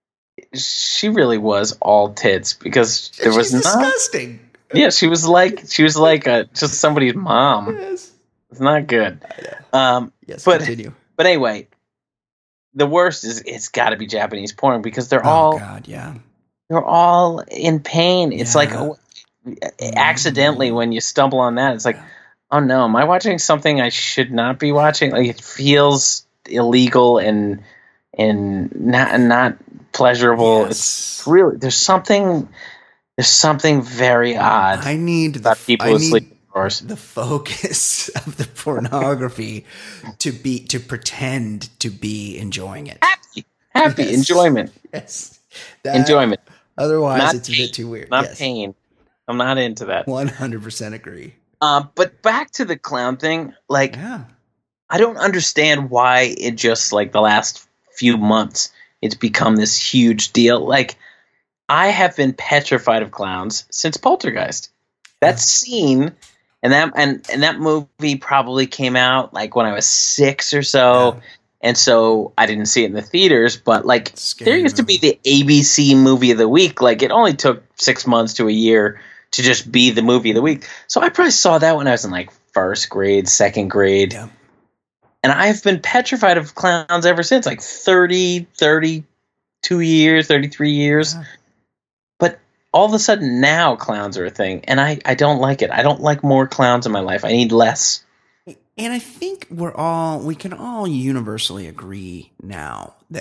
she really was all tits because there was She's not. disgusting. Yeah, she was like she was like a, just somebody's mom. Yes. It's not good. Um, Yes, but continue. but anyway, the worst is it's got to be Japanese porn because they're Oh, all God, yeah. they're all in pain. It's Yeah. like oh, accidentally when you stumble on that, it's like, oh no, am I watching something I should not be watching? Like it feels illegal and and not not pleasurable. Yes. It's really there's something there's something very odd I need the, about people I who need sleep indoors. the focus of the pornography to be to pretend to be enjoying it. Happy, happy Yes. enjoyment, Yes. That- enjoyment, Otherwise, Not it's a bit too weird. not yes. pain. I'm not into that. one hundred percent agree. Um, but back to the clown thing, like. Yeah. I don't understand why it just like the last few months it's become this huge deal. Like I have been petrified of clowns since Poltergeist. That scene and that and, and that movie probably came out like when I was six or so. Yeah. And so I didn't see it in the theaters, but like Scary there used movie. to be the A B C movie of the week. Like it only took six months to a year to just be the movie of the week. So I probably saw that when I was in like first grade, second grade. Yeah. And I've been petrified of clowns ever since, like thirty, thirty-two years, thirty-three years. Yeah. But all of a sudden now clowns are a thing. And I, I don't like it. I don't like more clowns in my life. I need less. And I think we're all, we can all universally agree now that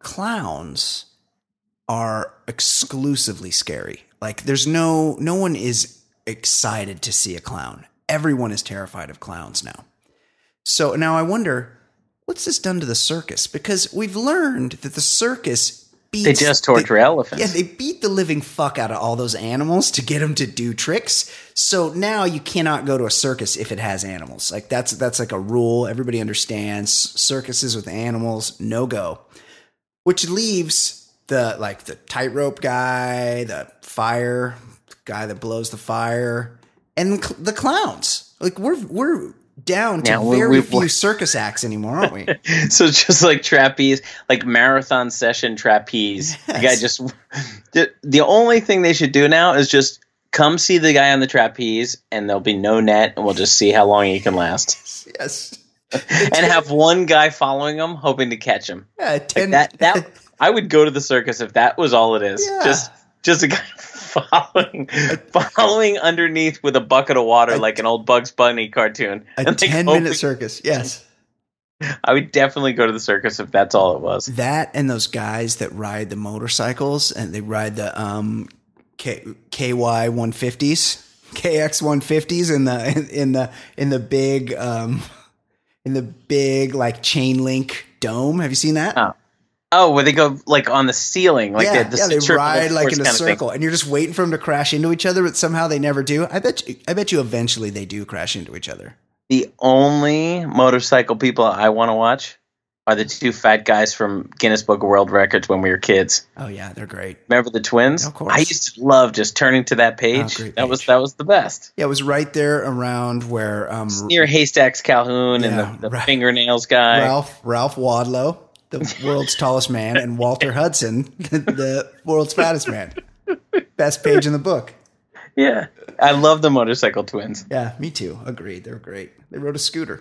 clowns are exclusively scary. Like there's no, no one is excited to see a clown. Everyone is terrified of clowns now. So now I wonder, what's this done to the circus? Because we've learned that the circus beats... They just torture they, elephants. Yeah, they beat the living fuck out of all those animals to get them to do tricks. So now you cannot go to a circus if it has animals. Like that's that's like a rule. Everybody understands. Circuses with animals, no go. Which leaves the like the tightrope guy, the fire guy that blows the fire, and the clowns. Like we're we're down to Yeah, we- very we- few circus acts anymore, aren't we? So it's just like trapeze, like marathon session trapeze. The guy Yes. just the, the only thing they should do now is just come see the guy on the trapeze, and there'll be no net, and we'll just see how long he can last. Yes. And have one guy following him, hoping to catch him. Yeah, Like ten, that that I would go to the circus if that was all it is. Yeah. Just just a guy following following underneath with a bucket of water A- like an old Bugs Bunny cartoon. a And, like, ten hoping- minute circus. Yes. I would definitely go to the circus if that's all it was. That and those guys that ride the motorcycles and they ride the um K, KY one fifties, K X one fifties in the in, in the in the big um in the big like chain link dome. Have you seen that? Oh. Oh, where they go like on the ceiling, like yeah, the, the yeah, they centrifugal ride like force in a kind of thing. circle, and you're just waiting for them to crash into each other, but somehow they never do. I bet you, I bet you eventually they do crash into each other. The only motorcycle people I want to watch are the two fat guys from Guinness Book of World Records when we were kids. Oh yeah, they're great. Remember the twins? Of course. I used to love just turning to that page. Oh, great that was page. that was the best. Yeah, it was right there around where um, Near Haystacks Calhoun Yeah, and the, the Ra- fingernails guy. Ralph Ralph Wadlow, the world's tallest man, and Walter Hudson, the world's fattest man. Best page in the book. Yeah. I love the motorcycle twins. Yeah, me too. Agreed. They're great. They rode a scooter.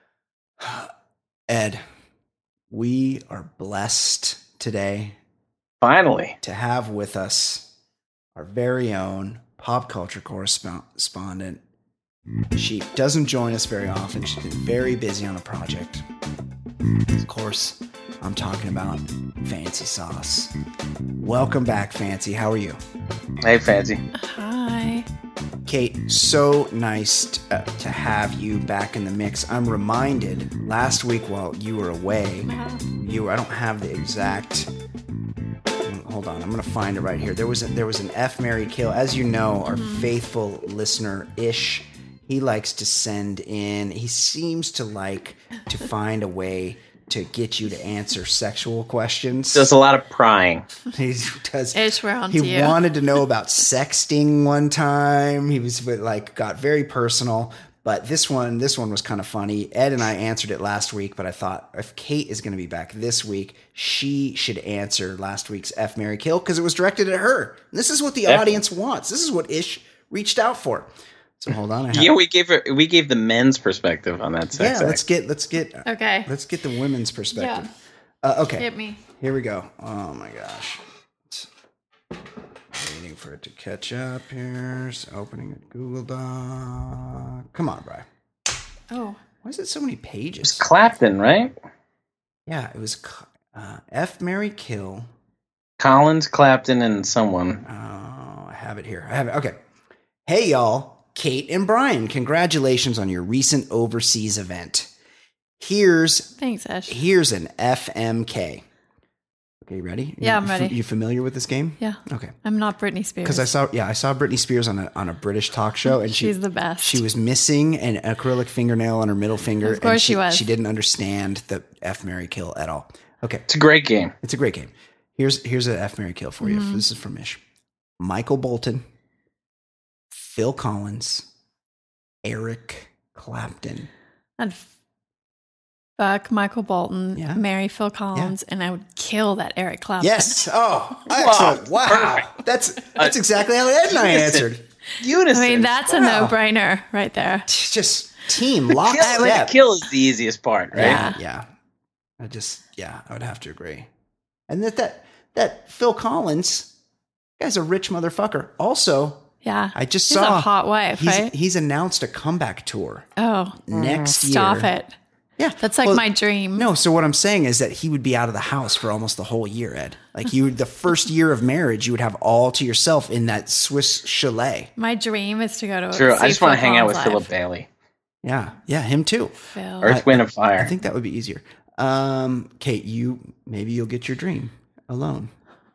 Ed, we are blessed today Finally. to have with us our very own pop culture correspondent. She doesn't join us very often. She's been very busy on a project. Of course, I'm talking about Fancy Sauce. Welcome back, Fancy. How are you? Hey, Fancy. Hi. Kate, so nice t- uh, to have you back in the mix. I'm reminded last week while you were away, you I don't have the exact. Hold hold on. I'm going to find it right here. There was a, there was an F, Marry, Kill. As you know, our Mm-hmm. faithful listener, Ish, he likes to send in, he seems to like to find a way to get you to answer sexual questions. Does a lot of prying. He does. Ish, we're on He to you. wanted to know about sexting one time. He was like, got very personal. But this one, this one was kind of funny. Ed and I answered it last week, but I thought if Kate is going to be back this week, she should answer last week's F, Marry, Kill because it was directed at her. And this is what the Definitely. audience wants. This is what Ish reached out for. So hold on. I have, Yeah, we gave her, we gave the men's perspective on that sex yeah. act. Let's get let's get Okay. let's get the women's perspective. Yeah. Uh, okay. Hit me. Here we go. Oh my gosh. It's waiting for it to catch up here. It's opening a Google Doc. Come on, Brian. Oh. Why is it so many It's pages? Clapton, right? Yeah, it was uh, F, Marry, Kill. Collins, Clapton, and someone. Oh, I have it here. I have it. Okay. Hey, y'all. Kate and Brian, congratulations on your recent overseas event. Here's Thanks, Ish. here's an F M K. Okay, you ready? Yeah, I'm You- ready. You familiar with this game? Yeah. Okay. I'm not Britney Spears. Because I saw, yeah, I saw Britney Spears on a on a British talk show, and she She's the best. she was missing an acrylic fingernail on her middle finger. Of course and she was. She didn't understand the F, Marry, Kill at all. Okay, It's a great game. it's a great game. Here's here's a F, Marry, Kill for you. Mm-hmm. This is from Mish. Michael Bolton, Phil Collins, Eric Clapton. I'd f- fuck Michael Bolton, Yeah. marry Phil Collins, and I would kill that Eric Clapton. Yes. Oh, excellent. Wow. perfect. That's that's exactly how Ed and I Unison. answered. Unison. I mean, that's a Wow. no-brainer right there. It's just team kill, lockstep. kill is the easiest part, right? Yeah. Yeah. I just, yeah, I would have to agree. And that, that, that Phil Collins, guy's a rich motherfucker. Also, Yeah. I just He's saw a hot wife, he's, right? he's announced a comeback tour Oh, next year. stop it. Yeah. That's like Well, my dream. No, so what I'm saying is that he would be out of the house for almost the whole year, Ed. Like you would, the first year of marriage, you would have all to yourself in that Swiss chalet. My dream is to go to True. see I just want to Phil hang out with Collins Philip live. Bailey. Yeah. Yeah. Him too. Phil. Earth, Wind, and Fire. I think that would be easier. Um, Kate, you, maybe you'll get your dream alone.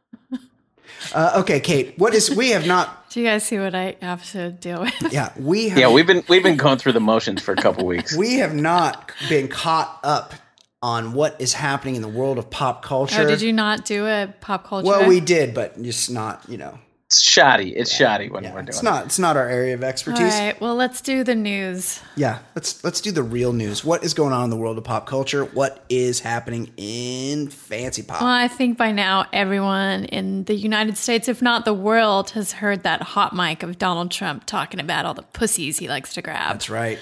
Uh, okay, Kate, what is, we have not, Do you guys see what I have to deal with? yeah, we have, yeah, we've been we've been going through the motions for a couple weeks. we have not been caught up on what is happening in the world of pop culture. Oh, did you not do a pop culture? Well, we did, but just not, you know, It's shoddy. It's shoddy when yeah, we're doing it's not, it's not our area of All expertise. right. Well, let's do the news. Yeah, let's let's do the real news. What is going on in the world of pop culture? What is happening in fancy pop? Well, I think by now everyone in the United States, if not the world, has heard that hot mic of Donald Trump talking about all the pussies he likes to grab. That's right.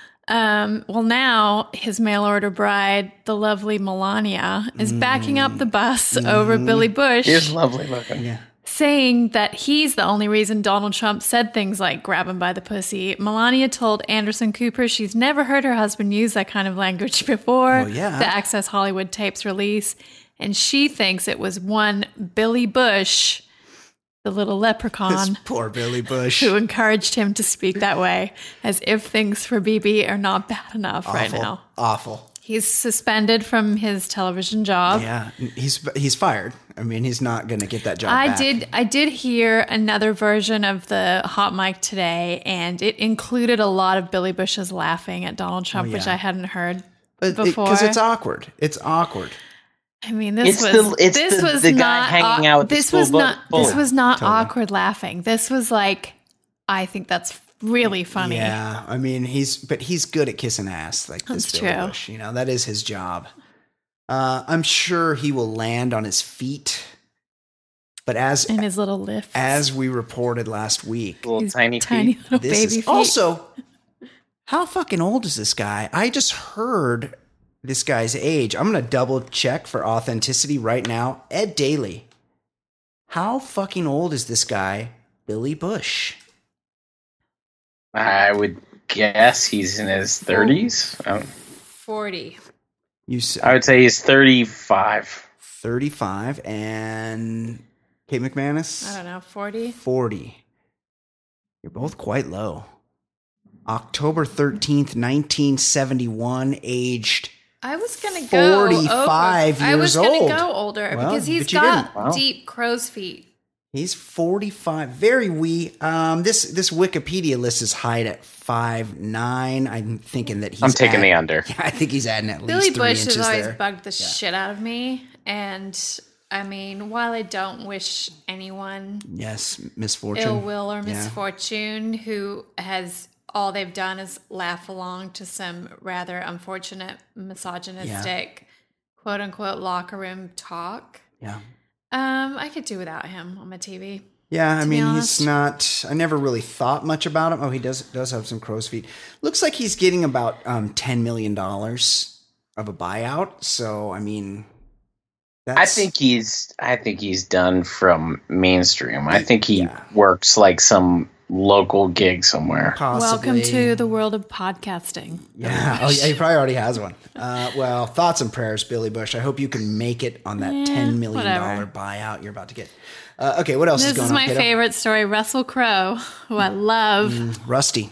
Um, well, now his mail order bride, the lovely Melania, is backing up the bus over Billy Bush, He is lovely looking. Yeah. saying that he's the only reason Donald Trump said things like grab him by the pussy. Melania told Anderson Cooper she's never heard her husband use that kind of language before Well, yeah. the Access Hollywood tapes release, and she thinks it was one Billy Bush, the little This leprechaun, poor Billy Bush. who encouraged him to speak that way, as if things for B B are not bad enough right Awful. now. Awful. He's suspended from his television job. Yeah, he's he's fired. I mean, he's not going to get that job I back. did I did hear another version of the hot mic today, and it included a lot of Billy Bush's laughing at Donald Trump, which Oh, yeah. I hadn't heard But before. because it's awkward. It's awkward. I mean, this It's was the- it's this the- was the guy not hanging au- out with the this school was bu- not this bully. was not Totally. awkward laughing. This was like, I think that's really funny. Yeah, I mean, he's but he's good at kissing ass. Like this That's Billy true. Bush, you know, that is his job. Uh, I'm sure he will land on his feet. But as And his little lift. as we reported last week, Little His tiny, tiny feet. little this baby is feet. also how fucking old is this guy? I just heard this guy's age. I'm gonna double check for authenticity right now. Ed Daly. How fucking old is this guy, Billy Bush? I would guess he's in his thirties. Um, forty. You said I would say he's thirty-five. thirty-five and Kate McManus? I don't know, forty. forty. You're both quite low. October thirteenth, nineteen seventy-one, aged I was gonna go forty-five over. years I was gonna old. go older Well, because he's but you got didn't. Wow. deep crow's feet. He's forty-five. Very wee. Um, this this Wikipedia list is high at five nine. I'm thinking that he's. I'm taking at- the under. Yeah, I think he's adding at Billy least three Bush inches has always there. bugged the shit out of me, and I mean, while I don't wish anyone Yes, misfortune. ill will or Yeah. misfortune who has all they've done is laugh along to some rather unfortunate misogynistic quote unquote locker room talk. Yeah. Um, I could do without him on my T V. Yeah, I be mean, honest. he's not. I never really thought much about him. Oh, he does does have some crow's feet. Looks like he's getting about um, ten million dollars of a buyout. So, I mean, that's, I think he's. I think he's done from mainstream. I think he Yeah. works like some local gig somewhere. possibly. Welcome to the world of podcasting. Yeah. Oh, yeah. He probably already has one. Uh, well, thoughts and prayers, Billy Bush. I hope you can make it on that Yeah, ten million dollar whatever. buyout you're about to get. Uh, okay, what else is This going is on? my kiddo? favorite story. Russell Crowe, who I love. Rusty.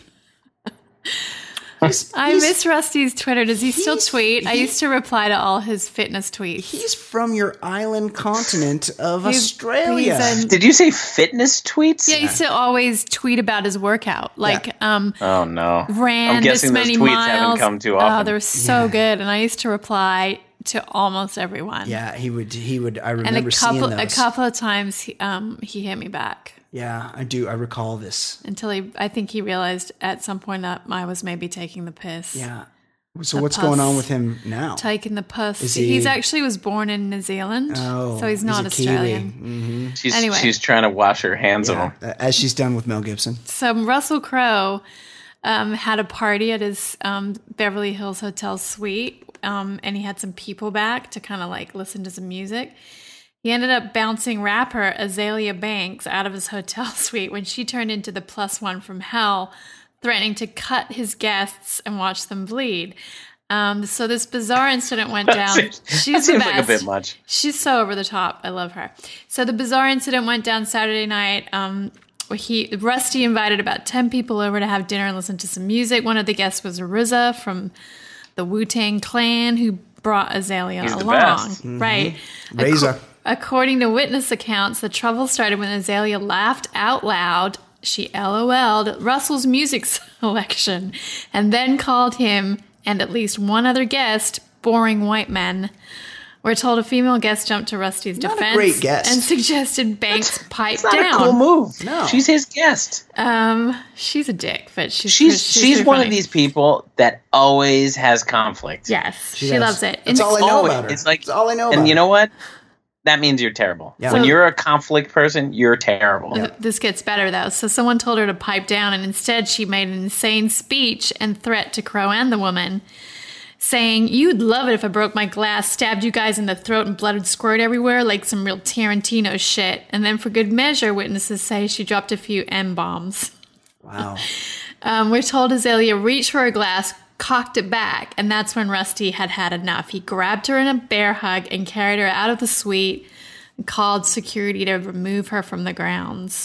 I He's- miss Rusty's Twitter. Does he still he's- tweet? I he- used to reply to all his fitness tweets. He's from your island continent of He's- Australia. he's a- Did you say fitness tweets? Yeah, he used to always tweet about his workout. Like, um, Oh no. ran I'm this guessing those many tweets miles. haven't come too Oh, often. they were so good, and I used to reply to almost everyone. yeah, he would. He would. I and remember a couple, seeing a those. couple of times, he, um, he hit me back Yeah, I do. I recall this. until he. I think he realized at some point that I was maybe taking the piss. Yeah. So The what's going on puss. with him now? Taking the puss. Is He's he- actually was born in New Zealand, Oh, so he's not a Kiwi. Australian. she's anyway. she's trying to wash her hands of Yeah, him. as she's done with Mel Gibson. So Russell Crowe um, had a party at his um, Beverly Hills Hotel suite, um, and he had some people back to kind of like listen to some music. He ended up bouncing rapper Azalea Banks out of his hotel suite when she turned into the plus one from hell, threatening to cut his guests and watch them bleed. Um, so this bizarre incident went down. That She's the seems like a best. bit much. She's so over the top. I love her. So the bizarre incident went down Saturday night. Um, where he Rusty invited about ten people over to have dinner and listen to some music. One of the guests was R Z A from the Wu-Tang Clan, who brought Azalea He's the along. best. Right. Reza. Acco- According to witness accounts, the trouble started when Azalea laughed out loud. She LOL'd at Russell's music selection and then called him and at least one other guest boring white men. We're told a female guest jumped to Rusty's Not a defense great guest. and suggested Banks pipe It's not down. a cool move. No. She's his guest. Um, she's a dick, but she's She's she's, she's, pretty one funny. of these people that always has conflict. Yes, she, does. loves it. That's And all I know Always. about her. It's like That's all I know about And you her. know what? That means you're terrible. Yeah. When So- you're a conflict person, you're terrible. Th- This gets better though. So someone told her to pipe down, and instead she made an insane speech and threat to Crowe and the woman, saying, "You'd love it if I broke my glass, stabbed you guys in the throat, and blood would squirt everywhere like some real Tarantino shit." And then, for good measure, witnesses say she dropped a few M bombs. Wow. Um, we're told Azalea reached for her glass, cocked it back, and that's when Rusty had had enough. He grabbed her in a bear hug and carried her out of the suite and called security to remove her from the grounds.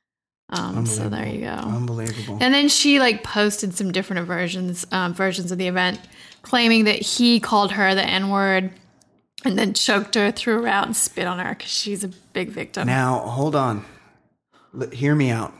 Um, so there you go. Unbelievable. And then she like posted some different versions um, versions of the event, claiming that he called her the N word and then choked her, threw her out, and spit on her because she's a big victim. Now, hold on. L- hear me out.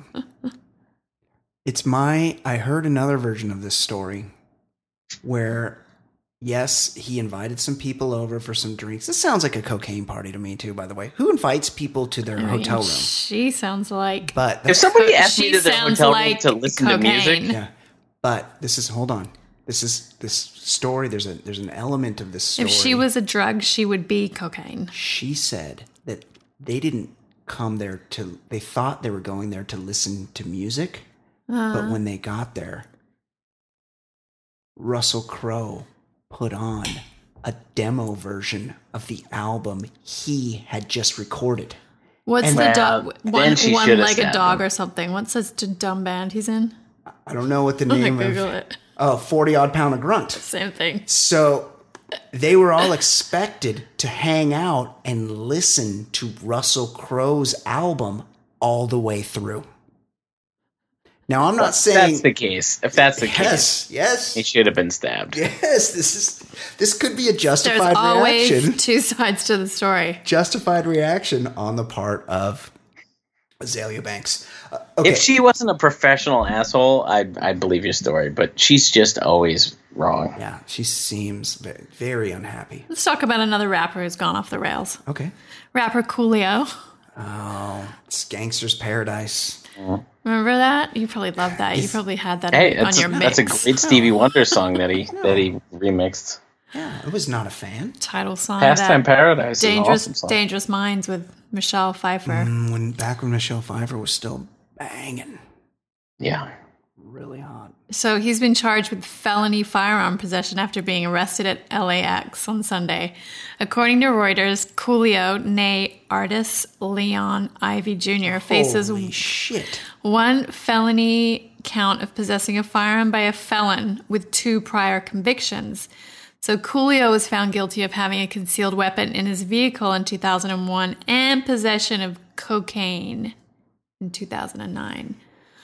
It's my. I heard another version of this story where, yes, he invited some people over for some drinks. This sounds like a cocaine party to me, too, by the way. Who invites people to their I mean, hotel room? She sounds like But If somebody asked She me to the sounds hotel like room to listen to music, cocaine. yeah, but this is. Hold on. This is this story. There's a there's an element of this story. if she was a drug, she would be cocaine. She said that they didn't come there to. They thought they were going there to listen to music. But when they got there, Russell Crowe put on a demo version of the album he had just recorded. What's And the then- dog? then One, she one should've legged stabbed dog him. or something. What's this d- dumb band he's in? I don't know what the I'm name gonna of Google it. Oh, forty odd pound of grunt. Same thing. So they were all expected to hang out and listen to Russell Crowe's album all the way through. Now, I'm not If saying that's the case. If that's the yes, case, yes, he should have been stabbed. yes. This is this could be a There's justified always reaction. two sides to the story. Justified reaction on the part of Azealia Banks. Uh, okay. If she wasn't a professional asshole, I'd, I'd believe your story. But she's just always wrong. Yeah, she seems very, very unhappy. Let's talk about another rapper who's gone off the rails. Okay. Rapper Coolio. Oh, it's Gangster's Paradise. Remember that? You probably loved that. You probably had that Hey, on that's, your mix. that's a great Stevie Wonder song that he that he remixed. Yeah, I was not a fan. Title song. Pastime that Paradise. Is an Dangerous, awesome song. Dangerous Minds with Michelle Pfeiffer. Mm, When back when Michelle Pfeiffer was still banging, Yeah. really hot. So he's been charged with felony firearm possession after being arrested at L A X on Sunday. According to Reuters, Coolio, nay artist Leon Ivy Junior faces Holy shit. one felony count of possessing a firearm by a felon with two prior convictions. So Coolio was found guilty of having a concealed weapon in his vehicle in two thousand one and possession of cocaine in two thousand nine.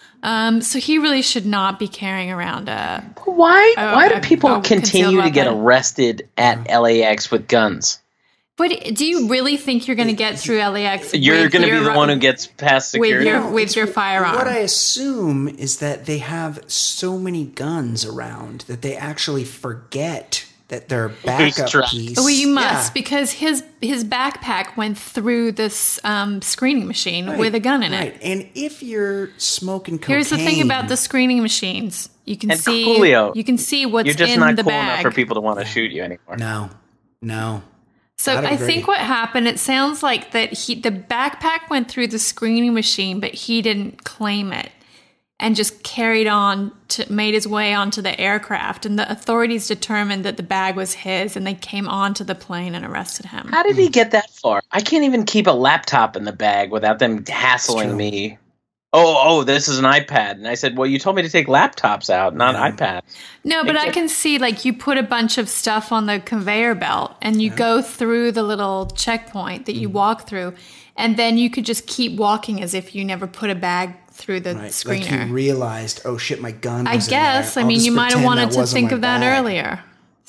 Um, so he really should not be carrying around a... Why? Oh, why do a- people a continue concealed to get weapon. arrested at L A X with guns? But do you really think you're going to get through L A X You're with going to be your- the one who gets past with security. your with your firearm? What I assume is that they have so many guns around that they actually forget that their backup strapped. piece. Well, you must Yeah. because his his backpack went through this um, screening machine Right, with a gun in right. it. And if you're smoking cocaine, Here's the thing about the screening machines: you can And see Coolio, you can see what's You're just in not the cool bag. enough for people to want to shoot you anymore. No, no. So I'd I agree. think what happened, it sounds like that he the backpack went through the screening machine, but he didn't claim it and just carried on to made his way onto the aircraft. And the authorities determined that the bag was his, and they came onto the plane and arrested him. How did he get that far? I can't even keep a laptop in the bag without them hassling true. me. Oh, oh, this is an iPad. And I said, well, you told me to take laptops out, not Yeah. iPads. No, but I Except- can see like you put a bunch of stuff on the conveyor belt and you go through the little checkpoint that you walk through, and then you could just keep walking as if you never put a bag through the Right. screener. Like you realized, oh shit, my gun. I Was in guess. there. I I'll mean, just you might have pretend wanted that to wasn't think my of that bag. earlier.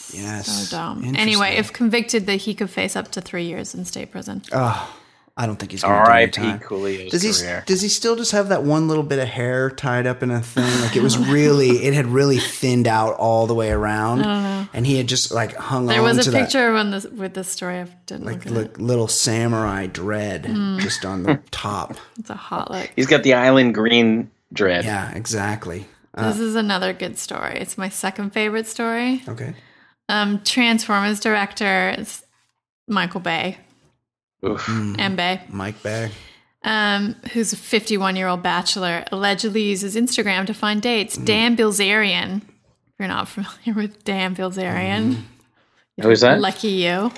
Yes. So dumb. Interesting. Anyway, if convicted, that he could face up to three years in state prison. Oh, I don't think he's going to R I do P any time. Coolio's Does he? career. Does he still just have that one little bit of hair tied up in a thing? Like it was really, it had really thinned out all the way around, and he had just like hung There on was to a that picture on this with this story. I didn't like, look at like it. little samurai dread just on the top. It's a hot look. He's got the island green dread. Yeah, exactly. Uh, This is another good story. It's my second favorite story. okay. Um, Transformers director is Michael Bay, Oof. M. Bay, Mike Bag. um, who's a fifty-one-year-old bachelor, allegedly uses Instagram to find dates. Dan Bilzerian, if you're not familiar with Dan Bilzerian, Who's that? lucky you.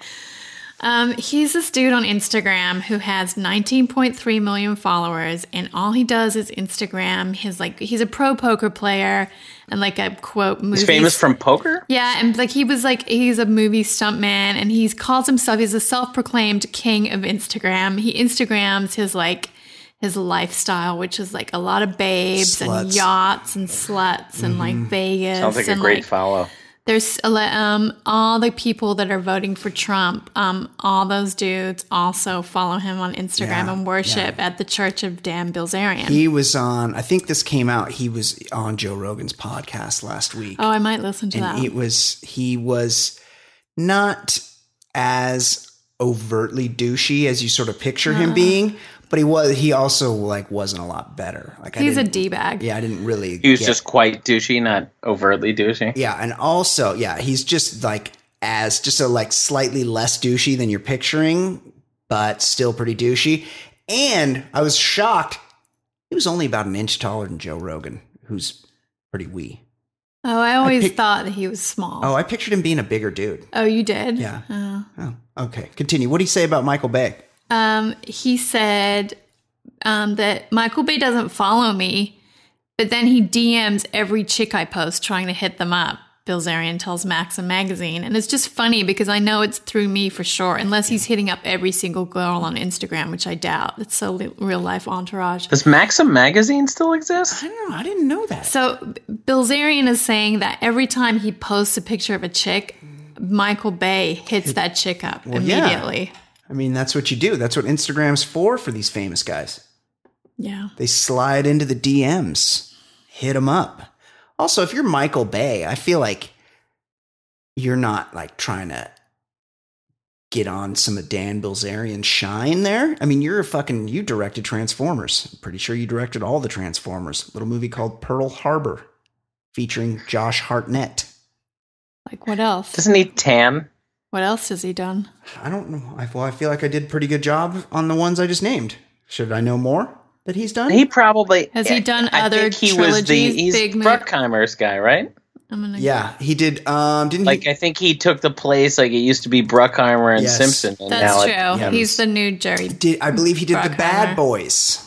Um, he's this dude on Instagram who has nineteen point three million followers, and all he does is Instagram. His like he's a pro poker player, and like a quote movie. He's famous from poker? Yeah, and like he was like he's a movie stuntman, and he calls himself he's a self-proclaimed king of Instagram. He Instagrams his like his lifestyle, which is like a lot of babes and Sluts. yachts and sluts and like Vegas. Sounds like a and great like, follow. there's um all the people that are voting for Trump. Um, all those dudes also follow him on Instagram Yeah, and worship at the Church of Dan Bilzerian. He was on. I think this came out. He was on Joe Rogan's podcast last week. oh, I might listen to that. and it was he was not as overtly douchey as you sort of picture Uh. him being, but he was he also like wasn't a lot better. Like I He's a didn't- d-bag. Yeah, I didn't really. He was get- just quite douchey, not overtly douchey. yeah, and also yeah, he's just like as just a like slightly less douchey than you're picturing, but still pretty douchey. And I was shocked. He was only about an inch taller than Joe Rogan, who's pretty wee. Oh, I always pick- thought that he was small. Oh, I pictured him being a bigger dude. Oh, you did? Yeah. Oh. Oh, okay. Continue. What do you say about Michael Bay? Um, he said um, that Michael Bay doesn't follow me, but then he D Ms every chick I post trying to hit them up. Bilzerian tells Maxim magazine. And it's just funny because I know it's through me for sure, unless he's hitting up every single girl on Instagram, which I doubt. It's so li- real life entourage. Does Maxim magazine still exist? I don't know. I didn't know that. So Bilzerian is saying that every time he posts a picture of a chick, Michael Bay hits that chick up Well, yeah. immediately. I mean, that's what you do. That's what Instagram's for for these famous guys. Yeah. They slide into the D Ms, hit them up. Also, if you're Michael Bay, I feel like you're not like trying to get on some of Dan Bilzerian's shine there. I mean, you're a fucking, you directed Transformers. I'm pretty sure you directed all the Transformers. A little movie called Pearl Harbor featuring Josh Hartnett. Like what else? Doesn't he tan? What else has he done? I don't know. I, well, I feel like I did a pretty good job on the ones I just named. Should I know more that he's done? He probably Has he done I other think he was the trilogies, he's big mo- Bruckheimer's guy, right? I'm gonna Yeah, he did. Um, didn't Like he? I think he took the place. Like it used to be Bruckheimer and Yes. Simpson. And That's now true. It, yeah, He's the new Jerry. Did I believe he did the Bruckheimer. Bad Boys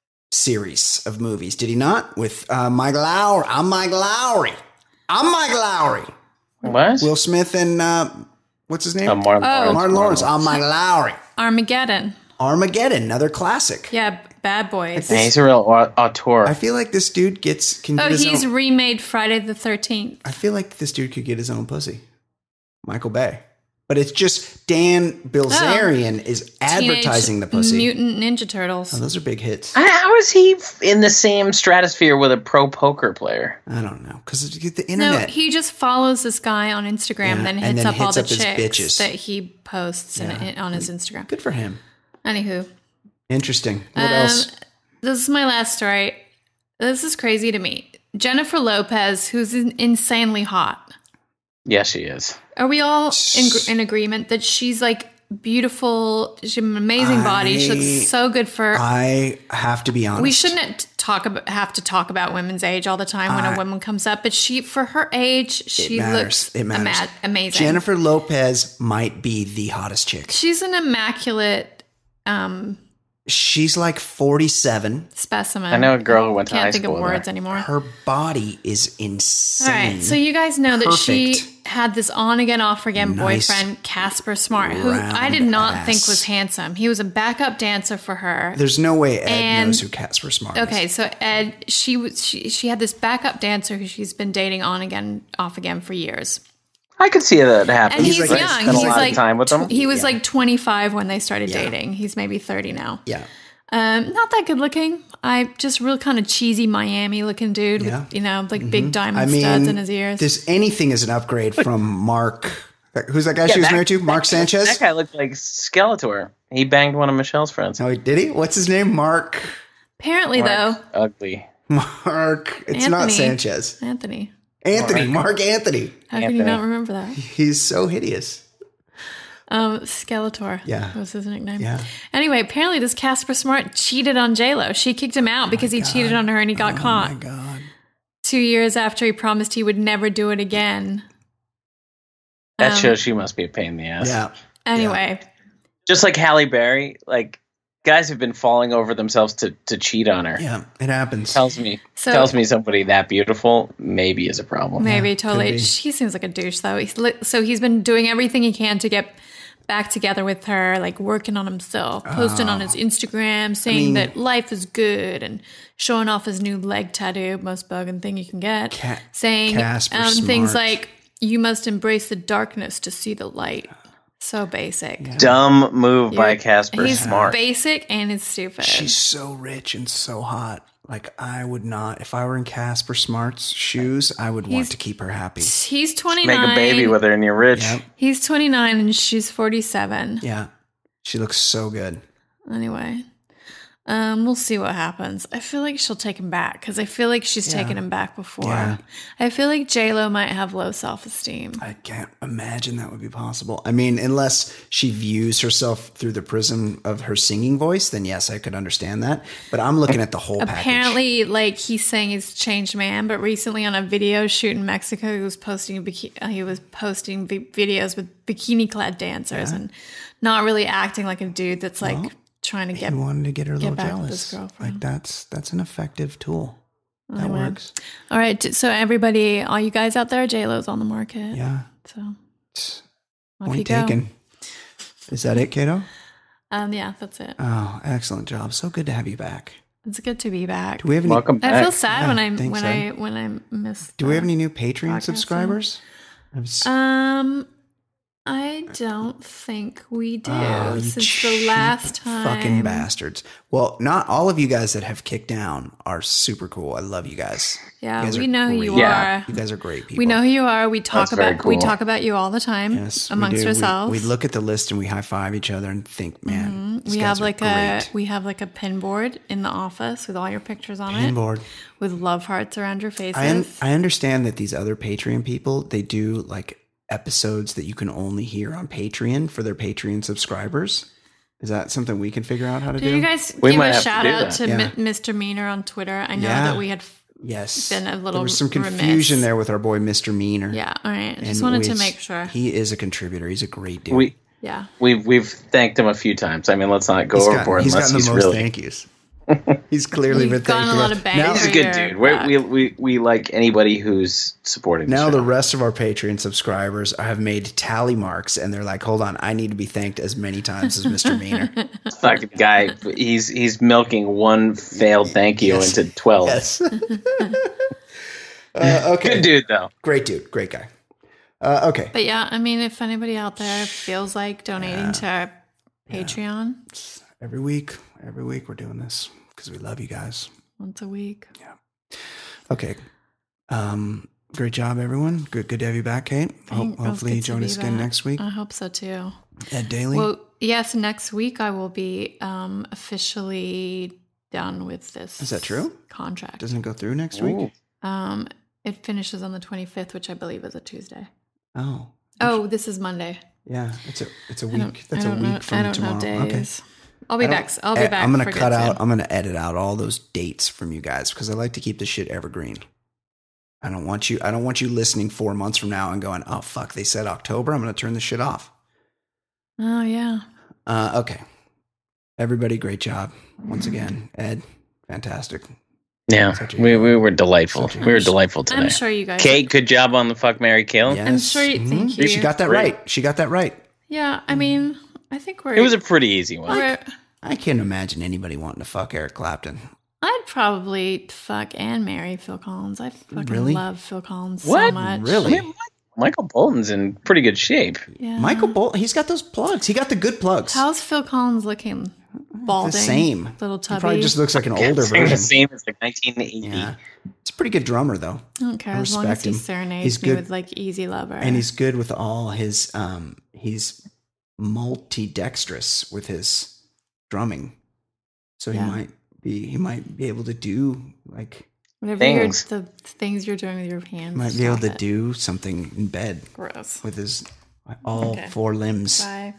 series of movies? Did he not? With uh, Mike Lowry. I'm Mike Lowry. I'm Mike Lowry. what? Will Smith and uh, what's his name? Oh, Martin Oh. Lawrence. Martin Lawrence. I'm Mike Lowry. Armageddon. Armageddon, another classic. Yeah, Bad Boys. Yeah, he's a real au- auteur. I feel like this dude gets can Oh, get his he's own. remade Friday the thirteenth. I feel like this dude could get his own pussy. Michael Bay. But it's just Dan Bilzerian is advertising the pussy. Mutant Ninja Turtles. Oh, those are big hits. How is he in the same stratosphere with a pro poker player? I don't know. Because the No, internet. he just follows this guy on Instagram, Yeah, then and hits then up all hits the up his chicks bitches. that he posts in, Yeah. on his Instagram. Good for him. Anywho, Interesting. What um, else? this is my last story. This is crazy to me. Jennifer Lopez, who's in- insanely hot. Yes, she is. Are we all in, gr- in agreement that she's like beautiful? She has an amazing body. She I- looks so good for. I have to be honest. we shouldn't talk about have to talk about women's age all the time when I- a woman comes up, but she for her age, It she matters. looks It matters. ama- amazing. Jennifer Lopez might be the hottest chick. She's an immaculate um, She's like forty-seven. specimen. I know a girl who went to Can't high think school of with her. words anymore. Her body is insane. All right, so you guys know that she Perfect. had this on again, off again Nice boyfriend, Casper Smart, who round I did not ass. think was handsome. He was a backup dancer for her. There's no way Ed And- knows who Casper Smart is. Okay, so Ed, she was she she had this backup dancer who she's been dating on again, off again for years, I could see that happen. and he's, like- young. Spent a He's lot like of time with them. he was Yeah. like twenty-five when they started Yeah. dating. He's maybe thirty now. Yeah. Um, not that good looking. I just real kind of cheesy Miami looking dude Yeah. with you know like big diamond I mean, studs in his ears. this anything is an upgrade from Mark. Who's that guy she was that- married to? Mark Sanchez? That guy looked like Skeletor. He banged one of Michelle's friends. Oh, did he? What's his name? Mark. Apparently, Mark, ugly. Mark. It's not Anthony. Sanchez. though, Anthony, Anthony. Mark. Mark Anthony. how can you Anthony. not remember that? He's so hideous. Um, Skeletor. Yeah. was his nickname. Yeah. Anyway, apparently this Casper Smart cheated on J-Lo. She kicked him out because he cheated on her and he got Oh caught. my God. Two years after he promised he would never do it again. That Um, shows she must be a pain in the ass. Yeah. Anyway, Just like Halle Berry, like guys have been falling over themselves to, to cheat on her. Yeah. It happens. Tells me So- tells me somebody that beautiful maybe is a problem. maybe Yeah, totally. could be. He seems like a douche though. He's li- so he's been doing everything he can to get back together with her, like working on himself, posting on his Instagram, saying Oh. mean- that life is good and showing off his new leg tattoo, most bugging thing you can get. Ca- saying Casper um, things Smart. like, you must embrace the darkness to see the light. So basic. Dumb move by You're- Casper He's Smart. basic and it's stupid. She's so rich and so hot. Like, I would not, if I were in Casper Smart's shoes, I would want He's- to keep her happy. He's twenty-nine. Make a baby with her and you're rich. Yep. He's twenty-nine and she's forty-seven. Yeah. She looks so good. Anyway, um, we'll see what happens. I feel like she'll take him back because I feel like she's Yeah. taken him back before. Yeah. I feel like J-Lo might have low self-esteem. I can't imagine that would be possible. I mean, unless she views herself through the prism of her singing voice, then yes, I could understand that. But I'm looking at the whole package. Apparently, like he's saying he's a changed man, but recently on a video shoot in Mexico, he was posting biki- uh, he was posting vi- videos with bikini-clad dancers and not really acting like a dude that's like Well, trying to get. He wanted to get her a little back with his jealous. girlfriend. Like that's that's an effective tool. That Anyway. works. All right. t- So everybody, all you guys out there, J-Lo's on the market. Yeah. So off you Point go. taken. Is that it, Kato? Um, yeah, that's it. Oh, excellent job. So good to have you back. It's good to be back. Do we have any? Welcome I back. feel sad Yeah, when I thanks, when Ed. I when I miss. Do we have the- any new Patreon podcasting. subscribers? I was- Um, I don't think we do. Oh, you since the cheap last time. fucking bastards. Well, not all of you guys that have kicked down are super cool. I love you guys. Yeah, You guys we are know who you great. Yeah. are. You guys are great people. We know who you are. We talk That's very about we cool. talk about you all the time Yes, we amongst do. We- ourselves. We, look at the list and we high five each other and think, man, these We guys have are like great. a we have like a pin board in the office with all your pictures on Pin it, board. with love hearts around your faces. I un- I understand that these other Patreon people, they do like episodes that you can only hear on Patreon for their Patreon subscribers. Is that something we can figure out how to Did do? you guys We give might a have to shout do out that. to Yeah. Mi- Mister Meaner on Twitter? I know Yeah. that we had. Yes. been a little there was some remiss. confusion there with our boy Mister Meaner. Yeah, all right. I just And wanted to we- make sure. He is a contributor. He's a great dude. We Yeah. we've we've thanked him a few times. I mean, let's not go he's overboard gotten, he's unless gotten the he's most really. thank yous. He's clearly You've been gotten thanked. a lot of bang now, He's a for good your dude. We're, buck. we we we like anybody who's supporting. now the, the show. rest of our Patreon subscribers have made tally marks, and they're like, "Hold on, I need to be thanked as many times as Mister Meaner." fucking guy. He's he's milking one failed thank you Yes. into twelve. Yes. uh, okay. Good dude though. Great dude. Great guy. Uh, okay. But yeah, I mean, if anybody out there feels like donating to our Patreon Every week, every week we're doing this because we love you guys. once a week, Okay. Um, great job, everyone. Good, good to have you back, Kate. Hope, Thank- hopefully, you it's good join to us be again back. next week. I hope so too. Ed Daly. Well, yes, next week I will be um, officially done with this. Is that true? Contract. Doesn't it go through next Ooh. week? Um, it finishes on the twenty-fifth, which I believe is a Tuesday. Oh, Oh, this is Monday. yeah. It's a it's a I don't, week. That's I a don't week know, from I don't tomorrow. know Okay. days. I'll be I don't- back. I'll be eh, back. I'm gonna for cut good out. soon. I'm gonna edit out all those dates from you guys because I like to keep this shit evergreen. I don't want you. I don't want you listening four months from now and going, "Oh fuck, they said October. I'm gonna turn this shit off." Oh yeah. Uh, okay. Everybody, great job once again. Ed, fantastic. Yeah, Such a- we we were delightful. such a- We were delightful today. I'm sure you guys. Kate, good job on the fuck, Mary, kill. Yes. I'm sure you- thank Mhm. She you. got that Great. right. She got that right. Yeah, I mean, I think we're. It was a pretty easy one. we're- I can't imagine anybody wanting to fuck Eric Clapton. I'd probably fuck and marry Phil Collins. I fucking Really? love Phil Collins so What? much. Really? I mean, Michael Bolton's in pretty good shape. Yeah. Michael Bolton, he's got those plugs. He got the good plugs. How's Phil Collins looking? Balding. the same. Little He tubby. probably just looks like an older Same, version. same as like nineteen eighty. Yeah. He's a pretty good drummer, though. I don't care I as long as respect he him. serenades He's me good. with like Easy Lover. And he's good with all his, um, he's multi-dexterous with his drumming. So he Yeah. might be, he might be able to do, like, whatever things. you're, the things you're doing with your hands. he might be able to stop it. do something in bed Gross. with his, all Okay. four limbs Bye.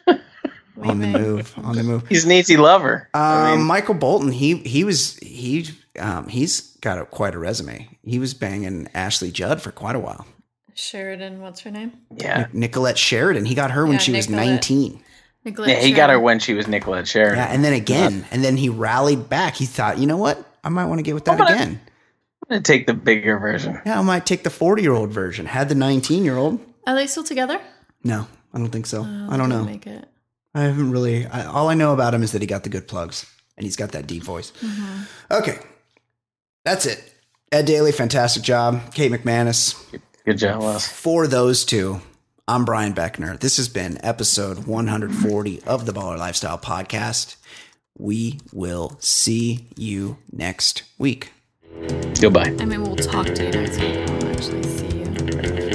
on the Leaving. move, on the move. He's an easy lover. Um, I mean, Michael Bolton, he he was he um he's got a, quite a resume. He was banging Ashley Judd for quite a while. Sheridan, what's her name? yeah. Nicolette Sheridan, he got her when Yeah, she was Nicolette. nineteen. Nicolette Yeah, he got her Sheridan. when she was Nicolette Sheridan. Yeah, and then again, and then he rallied back. He thought, you know what, I might want to get with that I'm gonna- again. I'm gonna take the bigger version. Yeah, I might take the forty-year-old version. Had the nineteen-year-old. Are they still together? No, I don't think so. Oh, I don't they know. didn't Make it. I haven't really. I, all I know about him is that he got the good plugs and he's got that deep voice. Mm-hmm. Okay, that's it. Ed Daly, fantastic job. Kate McManus. Good job, Les. For those two, I'm Brian Beckner. This has been episode one forty of the Baller Lifestyle Podcast. We will see you next week. Goodbye. I mean, we'll talk to you next week. We'll actually see you.